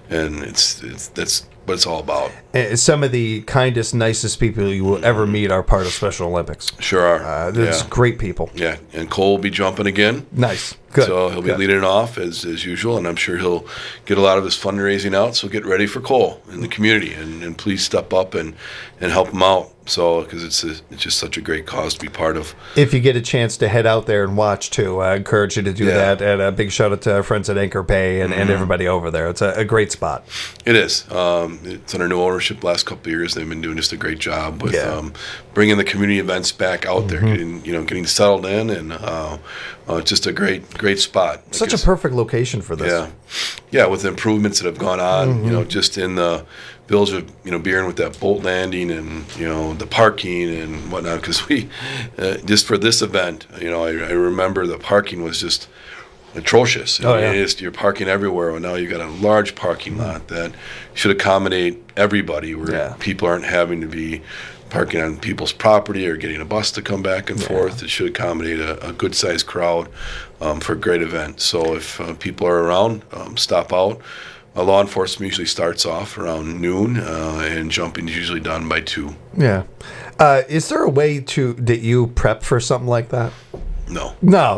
Speaker 23: that's what it's all about.
Speaker 2: And some of the kindest, nicest people you will ever meet are part of Special Olympics.
Speaker 23: Sure are.
Speaker 2: There's great people.
Speaker 23: Yeah, and Cole will be jumping again.
Speaker 2: Nice. Good.
Speaker 23: So he'll be leading it off as usual, and I'm sure he'll get a lot of his fundraising out. So get ready for Cole in the community, and please step up and help him out. So because it's just such a great cause to be part of.
Speaker 2: If you get a chance to head out there and watch too, I encourage you to do that. And a big shout out to our friends at Anchor Bay and everybody over there. It's a great spot.
Speaker 23: It is. It's under new ownership the last couple of years. They've been doing just a great job with bringing the community events back out there, getting settled in, and just a great spot.
Speaker 2: Such a perfect location for this.
Speaker 23: Yeah, with the improvements that have gone on, just in the Village of Buren with that boat landing and the parking and whatnot. Because we just for this event, I remember the parking was just atrocious. You're parking everywhere, and now you've got a large parking lot that should accommodate everybody, where people aren't having to be parking on people's property or getting a bus to come back and forth. It should accommodate a good-sized crowd for a great event. So if people are around, stop out. Law enforcement usually starts off around noon, and jumping is usually done by 2.
Speaker 2: Yeah. Is there a way that you prep for something like that?
Speaker 23: No.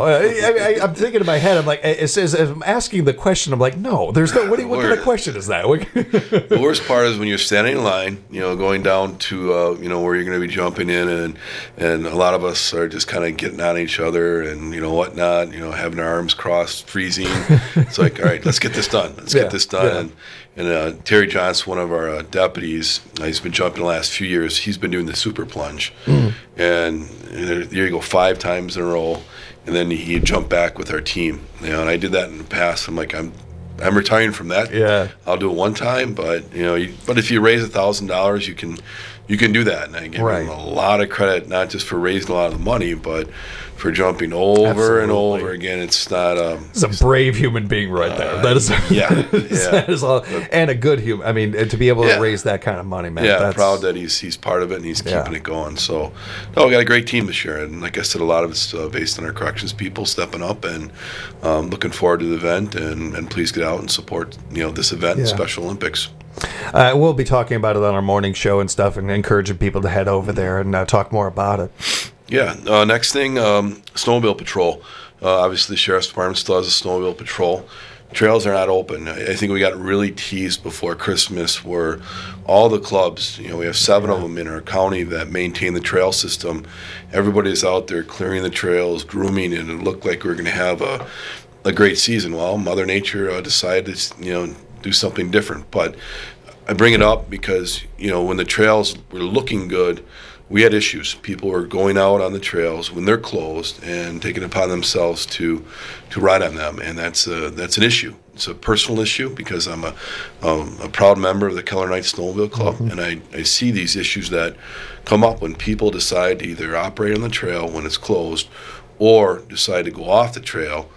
Speaker 2: I'm thinking in my head. I'm like, as I'm asking the question, I'm like, no. There's no. What kind of question is that?
Speaker 23: The worst part is when you're standing in line, going down to where you're going to be jumping in, and a lot of us are just kind of getting on each other and whatnot. Having our arms crossed, freezing. It's like, all right, let's get this done. Let's get this done. And Terry Johnson, one of our deputies, he's been jumping the last few years. He's been doing the super plunge, and there you go 5 times in a row, and then he jumped back with our team. And I did that in the past. I'm like, I'm retiring from that.
Speaker 2: Yeah,
Speaker 23: I'll do it one time, but but if you raise $1,000, you can do that. And I give him a lot of credit, not just for raising a lot of the money, but for jumping over and over again. It's not.
Speaker 2: It's a brave human being right there. That is. That is all, and a good human. I mean, to be able to raise that kind of money, man.
Speaker 23: Yeah, that's proud that he's part of it and he's keeping it going. So, we got a great team this year, and like I said, a lot of it's based on our corrections people stepping up, and looking forward to the event. And please get out and support this event, Special Olympics.
Speaker 2: We'll be talking about it on our morning show and stuff, and encouraging people to head over there and talk more about it.
Speaker 23: Yeah. Next thing, snowmobile patrol. Obviously, the Sheriff's Department still has a snowmobile patrol. Trails are not open. I think we got really teased before Christmas where all the clubs, we have 7 of them in our county that maintain the trail system. Everybody's out there clearing the trails, grooming, and it looked like we were going to have a great season. Well, Mother Nature decided to, do something different. But I bring it up because, when the trails were looking good, we had issues. People were going out on the trails when they're closed and taking it upon themselves to ride on them, and that's an issue. It's a personal issue because I'm a proud member of the Keller Knights Snowmobile Club, and I see these issues that come up when people decide to either operate on the trail when it's closed or decide to go off the trail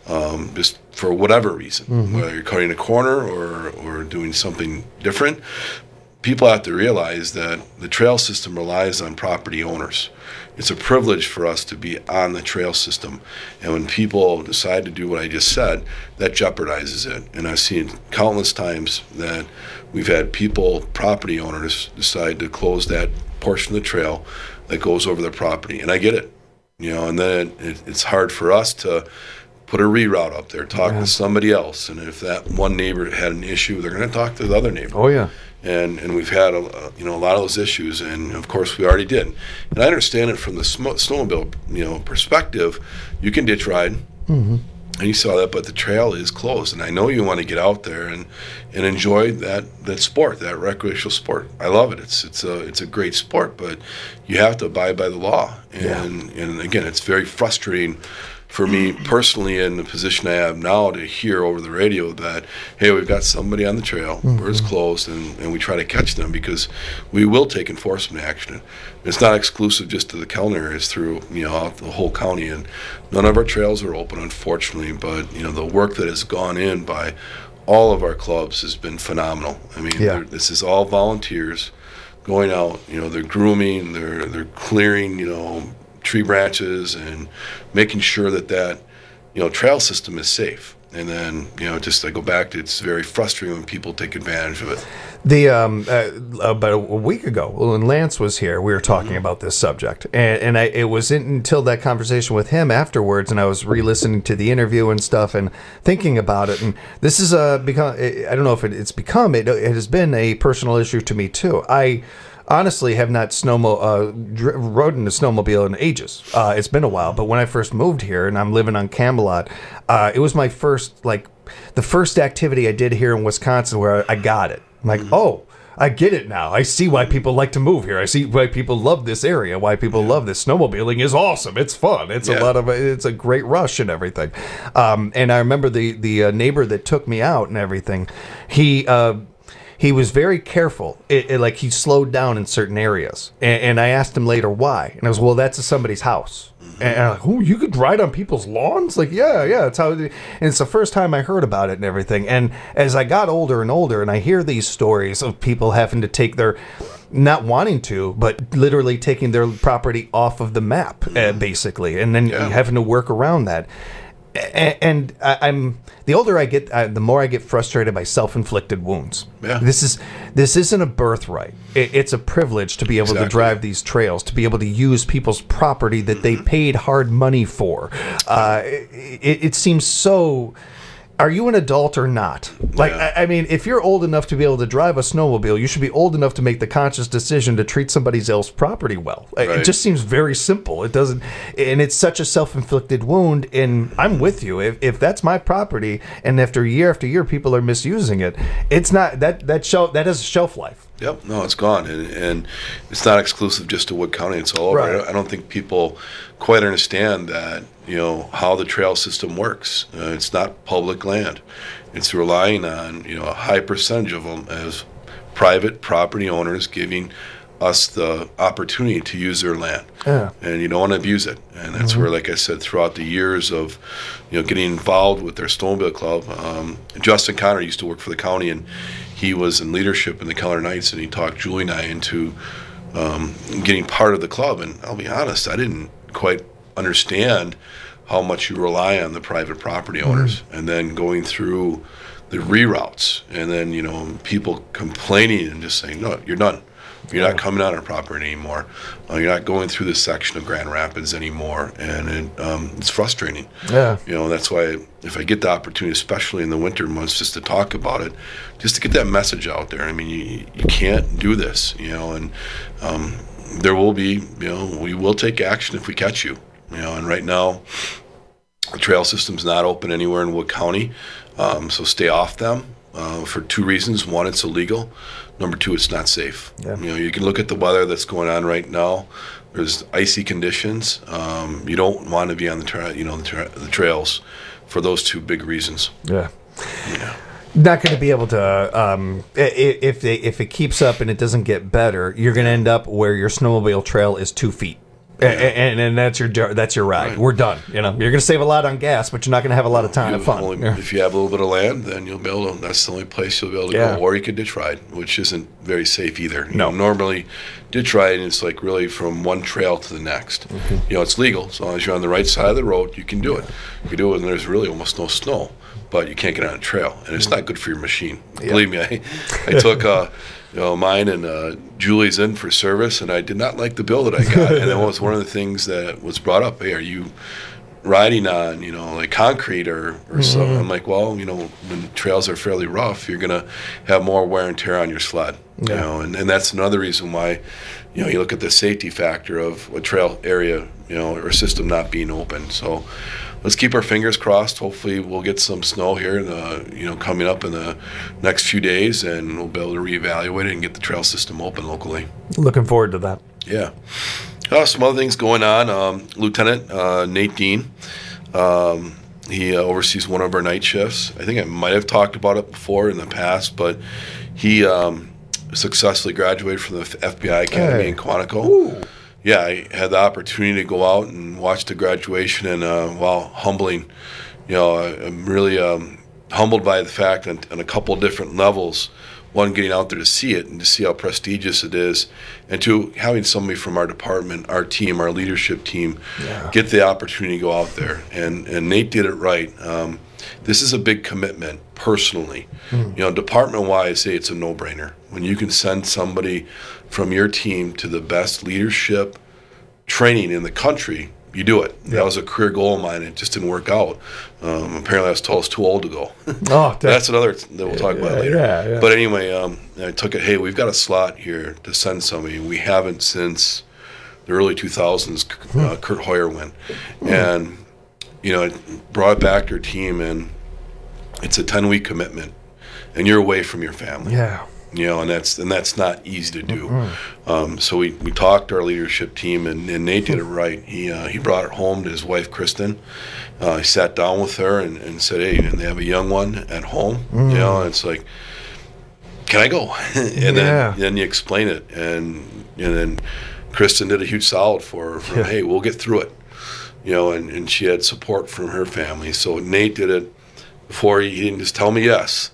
Speaker 23: just for whatever reason, whether you're cutting a corner or doing something different. People have to realize that the trail system relies on property owners. It's a privilege for us to be on the trail system. And when people decide to do what I just said, that jeopardizes it. And I've seen countless times that we've had property owners, decide to close that portion of the trail that goes over their property. And I get it. And then it's hard for us to put a reroute up there, talk to somebody else. And if that one neighbor had an issue, they're going to talk to the other neighbor.
Speaker 2: Oh, yeah.
Speaker 23: And we've had a lot of those issues, and of course we already did. And I understand it from the snowmobile perspective. You can ditch ride, and you saw that, but the trail is closed. And I know you want to get out there and enjoy that sport, that recreational sport. I love it. It's a great sport, but you have to abide by the law. And again, it's very frustrating for me personally in the position I have now to hear over the radio that, hey, we've got somebody on the trail where it's closed, and we try to catch them because we will take enforcement action. It's not exclusive just to the Kellner, it's through out the whole county, and none of our trails are open, unfortunately, but the work that has gone in by all of our clubs has been phenomenal. I mean, this is all volunteers going out, they're grooming, they're clearing, tree branches and making sure that trail system is safe. And then just I go back to, it's very frustrating when people take advantage of it.
Speaker 2: About a week ago when Lance was here, we were talking about this subject, and it wasn't until that conversation with him afterwards, and I was re-listening to the interview and stuff and thinking about it. And this is become, I don't know if it has been a personal issue to me too. I honestly have not rode in a snowmobile in ages. It's been a while, but when I first moved here and I'm living on Camelot, it was my the first activity I did here in Wisconsin where I got it. I'm like, oh, I get it now. I see why people like to move here. I see why people love this area, why people love this. Snowmobiling is awesome. It's fun. It's it's a great rush and everything. And I remember the neighbor that took me out and everything, he was very careful. Like he slowed down in certain areas. And I asked him later why. And I was, well, that's somebody's house. And I'm like, oh, you could ride on people's lawns? Like, yeah, it's how. And it's the first time I heard about it and everything. And as I got older and older, and I hear these stories of people having to take their, not wanting to, but literally taking their property off of the map, basically, and then having to work around that. And I'm the older I get, the more I get frustrated by self-inflicted wounds. Yeah. This isn't a birthright. It's a privilege to be able to drive these trails, to be able to use people's property that they paid hard money for. It seems so. Are you an adult or not? Like, I mean, if you're old enough to be able to drive a snowmobile, you should be old enough to make the conscious decision to treat somebody else's property well. Right. It just seems very simple. It doesn't, and it's such a self-inflicted wound. And I'm with you. If that's my property, and after year, people are misusing it, it's not that has a shelf life.
Speaker 23: Yep. No, it's gone, and it's not exclusive just to Wood County. It's all over. Right. I don't think people quite understand that. How the trail system works. It's not public land. It's relying on a high percentage of them as private property owners giving us the opportunity to use their land. Yeah. And you don't want to abuse it. And that's where, like I said, throughout the years of getting involved with their snowmobile club, Justin Connor used to work for the county, and he was in leadership in the Keller Knights, and he talked Julie and I into getting part of the club. And I'll be honest, I didn't quite understand how much you rely on the private property owners, and then going through the reroutes, and then people complaining and just saying, no, you're done. You're not coming on our property anymore. You're not going through this section of Grand Rapids anymore, and it's frustrating.
Speaker 2: Yeah.
Speaker 23: That's why if I get the opportunity, especially in the winter months, just to talk about it, just to get that message out there. I mean, you can't do this, and there will be, we will take action if we catch you, and right now the trail system's not open anywhere in Wood County, so stay off them for two reasons. One, it's illegal. Number two, it's not safe.
Speaker 2: Yeah.
Speaker 23: You can look at the weather that's going on right now. There's icy conditions. You don't want to be on the trails for those two big reasons.
Speaker 2: Yeah. Not going to be able to if it keeps up and it doesn't get better, you're going to end up where your snowmobile trail is 2 feet. And that's your ride. Right. We're done. You're going to save a lot on gas, but you're not going to have a lot of time and fun.
Speaker 23: If you have a little bit of land, then you'll be able to. That's the only place you'll be able to go. Or you could ditch ride, which isn't very safe either. Normally, ditch ride is like really from one trail to the next. Mm-hmm. It's legal as long as you're on the right side of the road. You can do it. You can do it when there's really almost no snow, but you can't get on a trail, and it's not good for your machine. Yeah. Believe me, I took. Mine and Julie's in for service, and I did not like the bill that I got. And it was one of the things that was brought up. Hey, are you riding on, like concrete or something? I'm like, well, when trails are fairly rough, you're going to have more wear and tear on your sled.
Speaker 2: Yeah.
Speaker 23: And that's another reason why, you look at the safety factor of a trail area, or system not being open. So let's keep our fingers crossed. Hopefully we'll get some snow here coming up in the next few days, and we'll be able to reevaluate it and get the trail system open locally.
Speaker 2: Looking forward to that.
Speaker 23: Yeah. Some other things going on. Lieutenant Nate Dean, he oversees one of our night shifts. I think I might have talked about it before in the past, but he successfully graduated from the FBI Academy in Quantico. Ooh. Yeah, I had the opportunity to go out and watch the graduation, and while humbling, I'm really humbled by the fact on a couple of different levels. One, getting out there to see it and to see how prestigious it is, and two, having somebody from our department, our team, our leadership team, get the opportunity to go out there. And Nate did it right. This is a big commitment personally. Department-wise, it's a no-brainer. When you can send somebody from your team to the best leadership training in the country, you do it. Yep. That was a career goal of mine. It just didn't work out. Apparently, I was told I was too old to go. That's another that we'll talk about later.
Speaker 2: Yeah.
Speaker 23: But anyway, I took it. Hey, we've got a slot here to send somebody. We haven't since the early 2000s. Kurt Hoyer went, and it brought it back to our team, and it's a 10-week commitment, and you're away from your family.
Speaker 2: Yeah.
Speaker 23: And that's not easy to do. Mm-hmm. So we talked to our leadership team, and Nate did it right. He brought it home to his wife, Kristen. He sat down with her and said, hey, and they have a young one at home.
Speaker 2: Mm-hmm.
Speaker 23: And it's like, can I go? And then you explain it, and then Kristen did a huge solid for her. Hey, we'll get through it. And she had support from her family. So Nate did it before he didn't just tell me yes.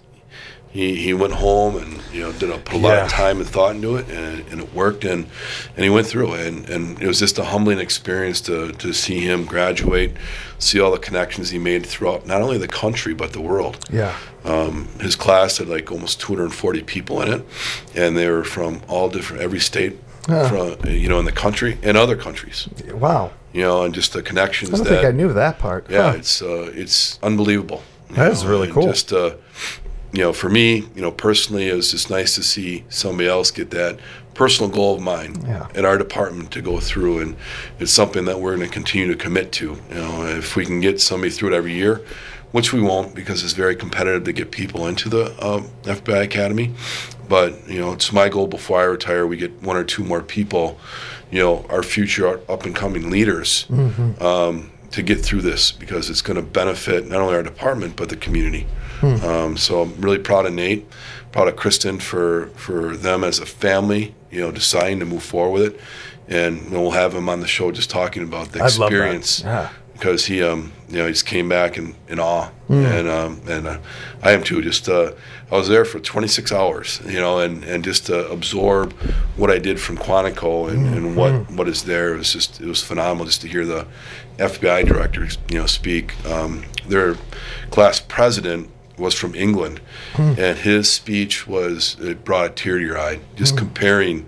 Speaker 23: He went home and put a lot of time and thought into it, and it worked, and he went through it, and it was just a humbling experience to see him graduate, see all the connections he made throughout not only the country but the world.
Speaker 2: Yeah.
Speaker 23: His class had like almost 240 people in it, and they were from every state, from in the country and other countries.
Speaker 2: Wow.
Speaker 23: And just the connections.
Speaker 2: I don't think I knew that part.
Speaker 23: Yeah, it's unbelievable.
Speaker 2: That is really cool.
Speaker 23: Just for me, personally, it was just nice to see somebody else get that personal goal of mine in our department to go through, and it's something that we're going to continue to commit to. If we can get somebody through it every year, which we won't because it's very competitive to get people into the FBI Academy, but it's my goal before I retire, we get one or two more people, our future up and coming leaders, to get through this, because it's going to benefit not only our department but the community. So I'm really proud of Nate, proud of Kristen for them as a family, deciding to move forward with it, and we'll have him on the show just talking about the experience. Because he just came back in awe, and I am too. Just I was there for 26 hours, and just to absorb what I did from Quantico and what is there. It was phenomenal just to hear the FBI director speak. Their class president was from England, and his speech it brought a tear to your eye, just comparing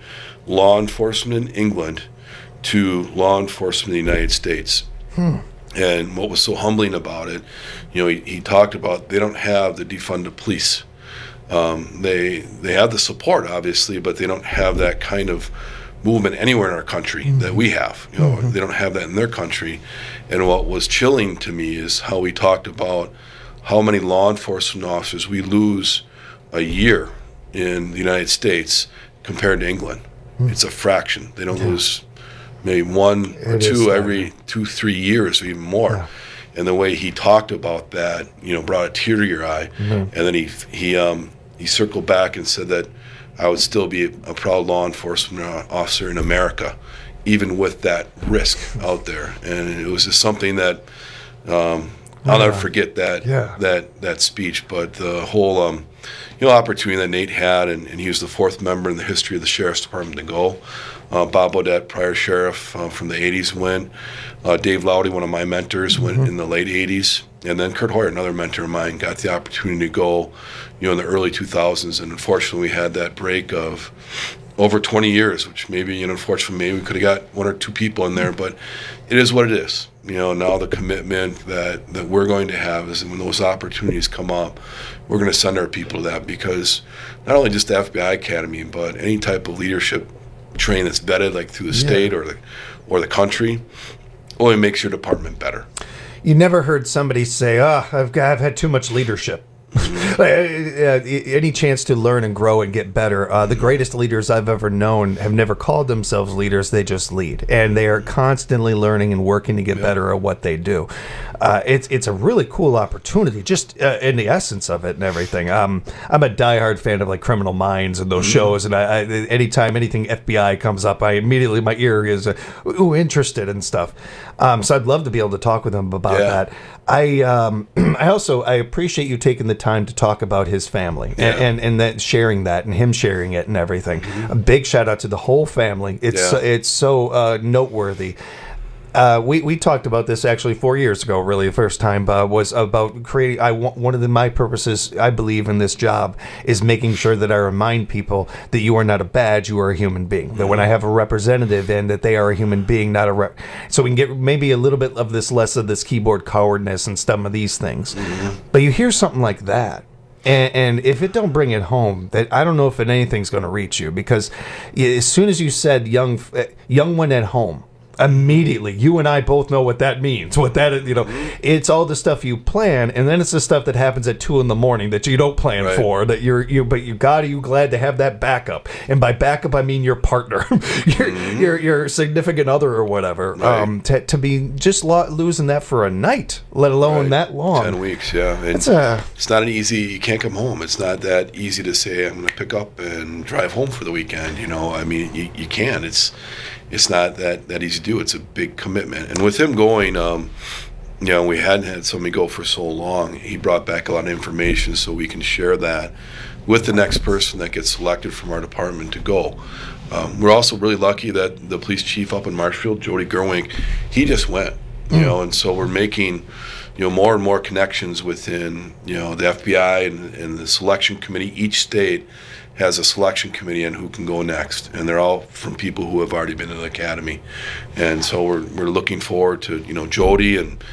Speaker 23: law enforcement in England to law enforcement in the United States. And what was so humbling about it, he talked about they don't have the defunded police. They have the support, obviously, but they don't have that kind of movement anywhere in our country that we have. They don't have that in their country. And what was chilling to me is how we talked about how many law enforcement officers we lose a year in the United States compared to England. It's a fraction. They don't lose maybe one or two every 2-3 years or even more. And the way he talked about that, brought a tear to your eye. And then he circled back and said that I would still be a proud law enforcement officer in America, even with that risk out there. And it was just something that I'll never forget that speech. But the whole opportunity that Nate had, and he was the 4th member in the history of the Sheriff's Department to go. Bob Odette, prior sheriff from the 80s, went. Dave Lowdy, one of my mentors, went in the late 80s. And then Kurt Hoyer, another mentor of mine, got the opportunity to go, in the early 2000s. And unfortunately, we had that break of over 20 years, which maybe, unfortunately, maybe we could have got 1 or 2 people in there. But it is what it is. Now the commitment that we're going to have is when those opportunities come up, we're going to send our people to that, because not only just the FBI Academy, but any type of leadership training that's vetted, like through the state or the country, only makes your department better.
Speaker 2: You never heard somebody say, I've had too much leadership. Any chance to learn and grow and get better. The greatest leaders I've ever known have never called themselves leaders. They just lead, and they are constantly learning and working to get better at what they do. It's a really cool opportunity, just in the essence of it and everything. I'm a diehard fan of like Criminal Minds and those shows, and I anytime anything FBI comes up, I immediately, my ear is interested and stuff. So I'd love to be able to talk with him about that. I appreciate you taking the time to talk about his family and that sharing that and him sharing it and everything. A big shout out to the whole family. It's so noteworthy. We talked about this actually 4 years ago. Really, the first time was about creating. One of my purposes, I believe, in this job is making sure that I remind people that you are not a badge, you are a human being. That when I have a representative in, that they are a human being, not a rep. So we can get maybe a little bit of this, less of this keyboard cowardness and some of these things. But you hear something like that. And if it don't bring it home, that I don't know if anything's going to reach you, because as soon as you said young one at home, immediately you and I both know what that means. What that it's all the stuff you plan, and then it's the stuff that happens at 2 a.m. that you don't plan for. That you're glad to have that backup, and by backup I mean your partner, your significant other or whatever. To be just losing that for a night, let alone that long.
Speaker 23: 10 weeks, yeah. And it's not an easy. You can't come home. It's not that easy to say I'm going to pick up and drive home for the weekend. I mean, you can. It's not that easy to do. It's a big commitment. And with him going, we hadn't had somebody go for so long. He brought back a lot of information so we can share that with the next person that gets selected from our department to go. We're also really lucky that the police chief up in Marshfield, Jody Gerwink, he just went, and so we're making, more and more connections within, the FBI and the selection committee. Each state has a selection committee on who can go next, and they're all from people who have already been in the academy. And so we're looking forward to Jody and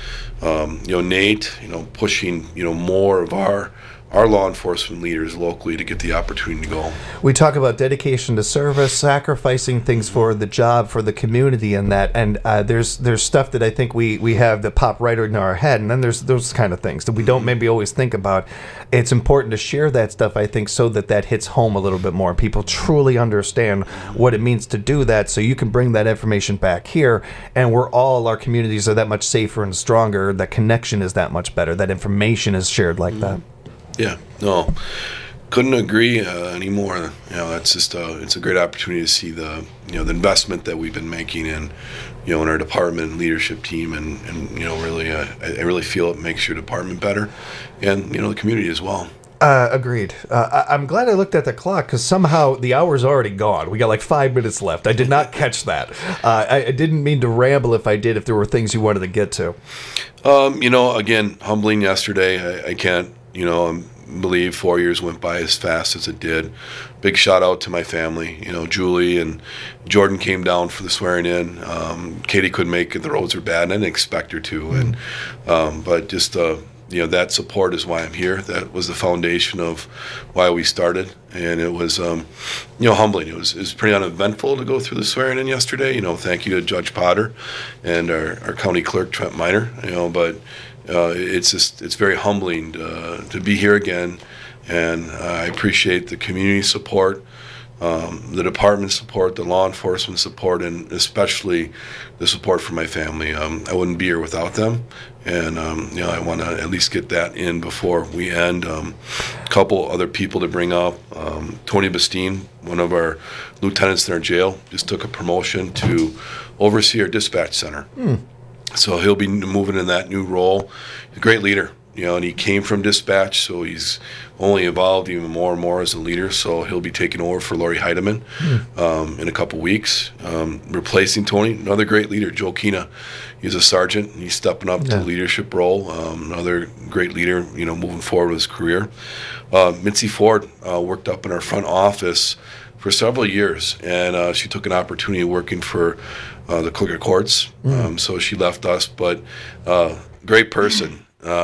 Speaker 23: Nate pushing more of our law enforcement leaders locally to get the opportunity to go.
Speaker 2: We talk about dedication to service, sacrificing things for the job, for the community, and that. And there's stuff that I think we have that pop right in our head, and then there's those kind of things that we don't maybe always think about. It's important to share that stuff, I think, so that hits home a little bit more. People truly understand what it means to do that, so you can bring that information back here, and our communities are that much safer and stronger. That connection is that much better. That information is shared like that.
Speaker 23: Yeah, no, couldn't agree anymore. That's just it's a great opportunity to see the the investment that we've been making in in our department and leadership team, and really I really feel it makes your department better, and the community as well.
Speaker 2: Agreed. I'm glad I looked at the clock, because somehow the hour's already gone. We got like 5 minutes left. I did not catch that. I didn't mean to ramble. If there were things you wanted to get to.
Speaker 23: Again, humbling yesterday. I can't. believe 4 years went by as fast as it did. Big shout out to my family. Julie and Jordan came down for the swearing in. Katie couldn't make it. The roads were bad, and I didn't expect her to. But just that support is why I'm here. That was the foundation of why we started, and it was humbling. It was pretty uneventful to go through the swearing in yesterday. Thank you to Judge Potter and our county clerk Trent Miner. But it's very humbling to be here again, and I appreciate the community support, the department support, the law enforcement support, and especially the support from my family. I wouldn't be here without them, and I want to at least get that in before we end. A couple other people to bring up. Tony Bastine, one of our lieutenants in our jail, just took a promotion to oversee our dispatch center. So he'll be moving in that new role. He's a great leader, and he came from dispatch, so he's only evolved even more and more as a leader. So he'll be taking over for Lori Heidemann in a couple weeks, replacing Tony. Another great leader, Joe Kina. He's a sergeant, and he's stepping up to the leadership role. Another great leader, moving forward with his career. Mitzi Ford worked up in our front office for several years, and she took an opportunity working for the clerk of courts, so she left us, but great person.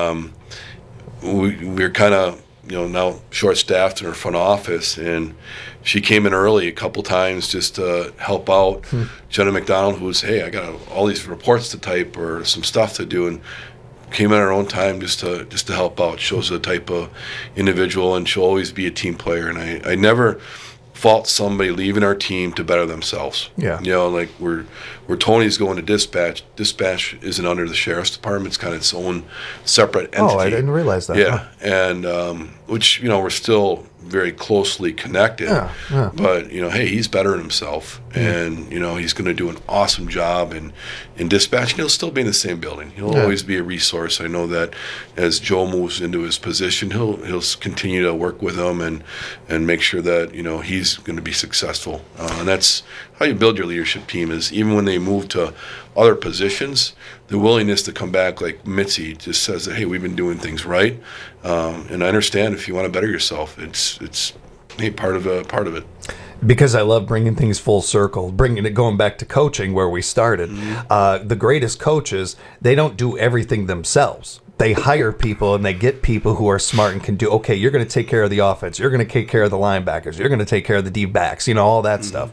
Speaker 23: We're kind of now short-staffed in our front office, and she came in early a couple times just to help out Jenna McDonald, who was, hey, I got all these reports to type or some stuff to do, and came in her own time just to help out. Shows the type of individual, and she'll always be a team player, and I never fault somebody leaving our team to better themselves.
Speaker 2: Yeah.
Speaker 23: Like where Tony's going to dispatch isn't under the sheriff's department. It's kind of its own separate entity.
Speaker 2: Oh, I didn't realize that.
Speaker 23: Yeah. And which, we're still very closely connected.
Speaker 2: Yeah.
Speaker 23: But, hey, he's bettering himself, and, he's going to do an awesome job in dispatch. He'll still be in the same building. He'll always be a resource. I know that as Joe moves into his position, he'll continue to work with him and make sure that, he's going to be successful. And that's how you build your leadership team, is even when they move to other positions, the willingness to come back, like Mitzi just says that, hey, we've been doing things right. And I understand if you want to better yourself, it's part of it.
Speaker 2: Because I love bringing things full circle, going back to coaching where we started. The greatest coaches, they don't do everything themselves. They hire people, and they get people who are smart and can do, okay, you're going to take care of the offense. You're going to take care of the linebackers. You're going to take care of the D-backs, all that stuff.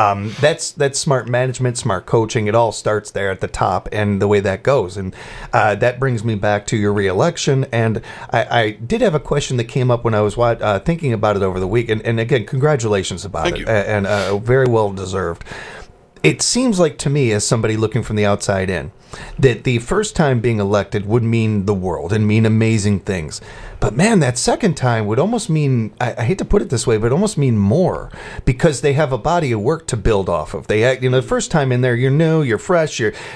Speaker 2: That's smart management, smart coaching. It all starts there at the top, and the way that goes. And that brings me back to your reelection. And I did have a question that came up when I was thinking about it over the week. And again, congratulations about
Speaker 23: Thank
Speaker 2: it.
Speaker 23: you.
Speaker 2: And very well deserved. It seems like to me, as somebody looking from the outside in, that the first time being elected would mean the world and mean amazing things. But man, that second time would almost mean, I hate to put it this way, but almost mean more, because they have a body of work to build off of. They act, the first time in there, you're new, you're fresh,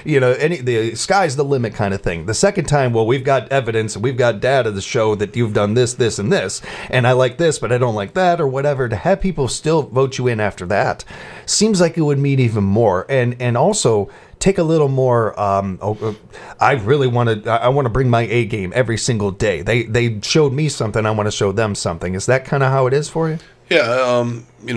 Speaker 2: the sky's the limit kind of thing. The second time, well, we've got evidence and we've got data to show that you've done this, this, and this, and I like this, but I don't like that, or whatever. To have people still vote you in after that seems like it would mean even more, and also take a little more. I want to bring my A game every single day. They showed me something. I want to show them something. Is that kind of how it is for you?
Speaker 23: Yeah.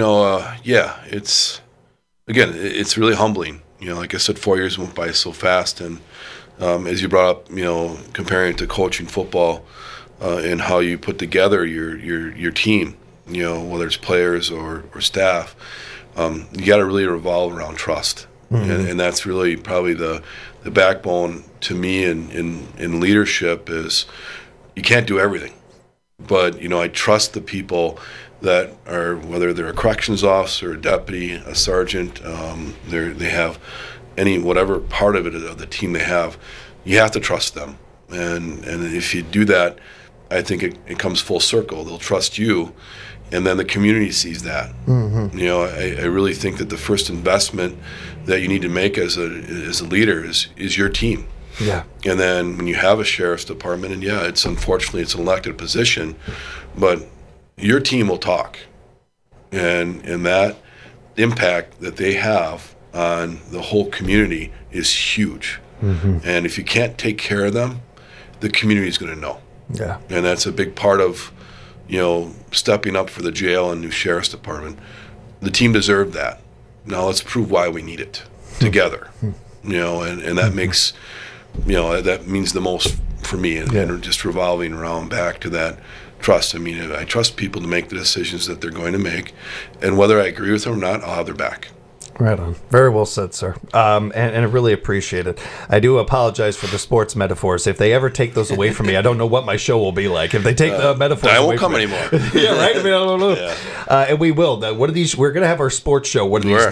Speaker 23: It's really humbling. Like I said, 4 years went by so fast, and as you brought up, comparing it to coaching football, and how you put together your team, whether it's players or staff, you got to really revolve around trust. Mm-hmm. And that's really probably the backbone to me in leadership is you can't do everything. But, I trust the people that are, whether they're a corrections officer, a deputy, a sergeant, they have whatever part of it of the team they have, you have to trust them. And if you do that, I think it comes full circle. They'll trust you, and then the community sees that. Mm-hmm. I really think that the first investment that you need to make as a leader is your team.
Speaker 2: Yeah.
Speaker 23: And then when you have a sheriff's department, and unfortunately it's an elected position, but your team will talk, and that impact that they have on the whole community is huge. Mm-hmm. And if you can't take care of them, the community is going to know.
Speaker 2: Yeah.
Speaker 23: And that's a big part of stepping up for the jail and new sheriff's department. The team deserved that. Now let's prove why we need it together. And that makes, that means the most for me, and just revolving around back to that trust. I mean, I trust people to make the decisions that they're going to make, and whether I agree with them or not, I'll have their back.
Speaker 2: Right on. Very well said, sir. And I really appreciate it. I do apologize for the sports metaphors. If they ever take those away from me, I don't know what my show will be like. If they take the metaphors
Speaker 23: I
Speaker 2: away
Speaker 23: won't
Speaker 2: from
Speaker 23: come
Speaker 2: me.
Speaker 23: anymore.
Speaker 2: Yeah, right? I mean, I don't know. And we will. What are these? We're going to have our sports show one of these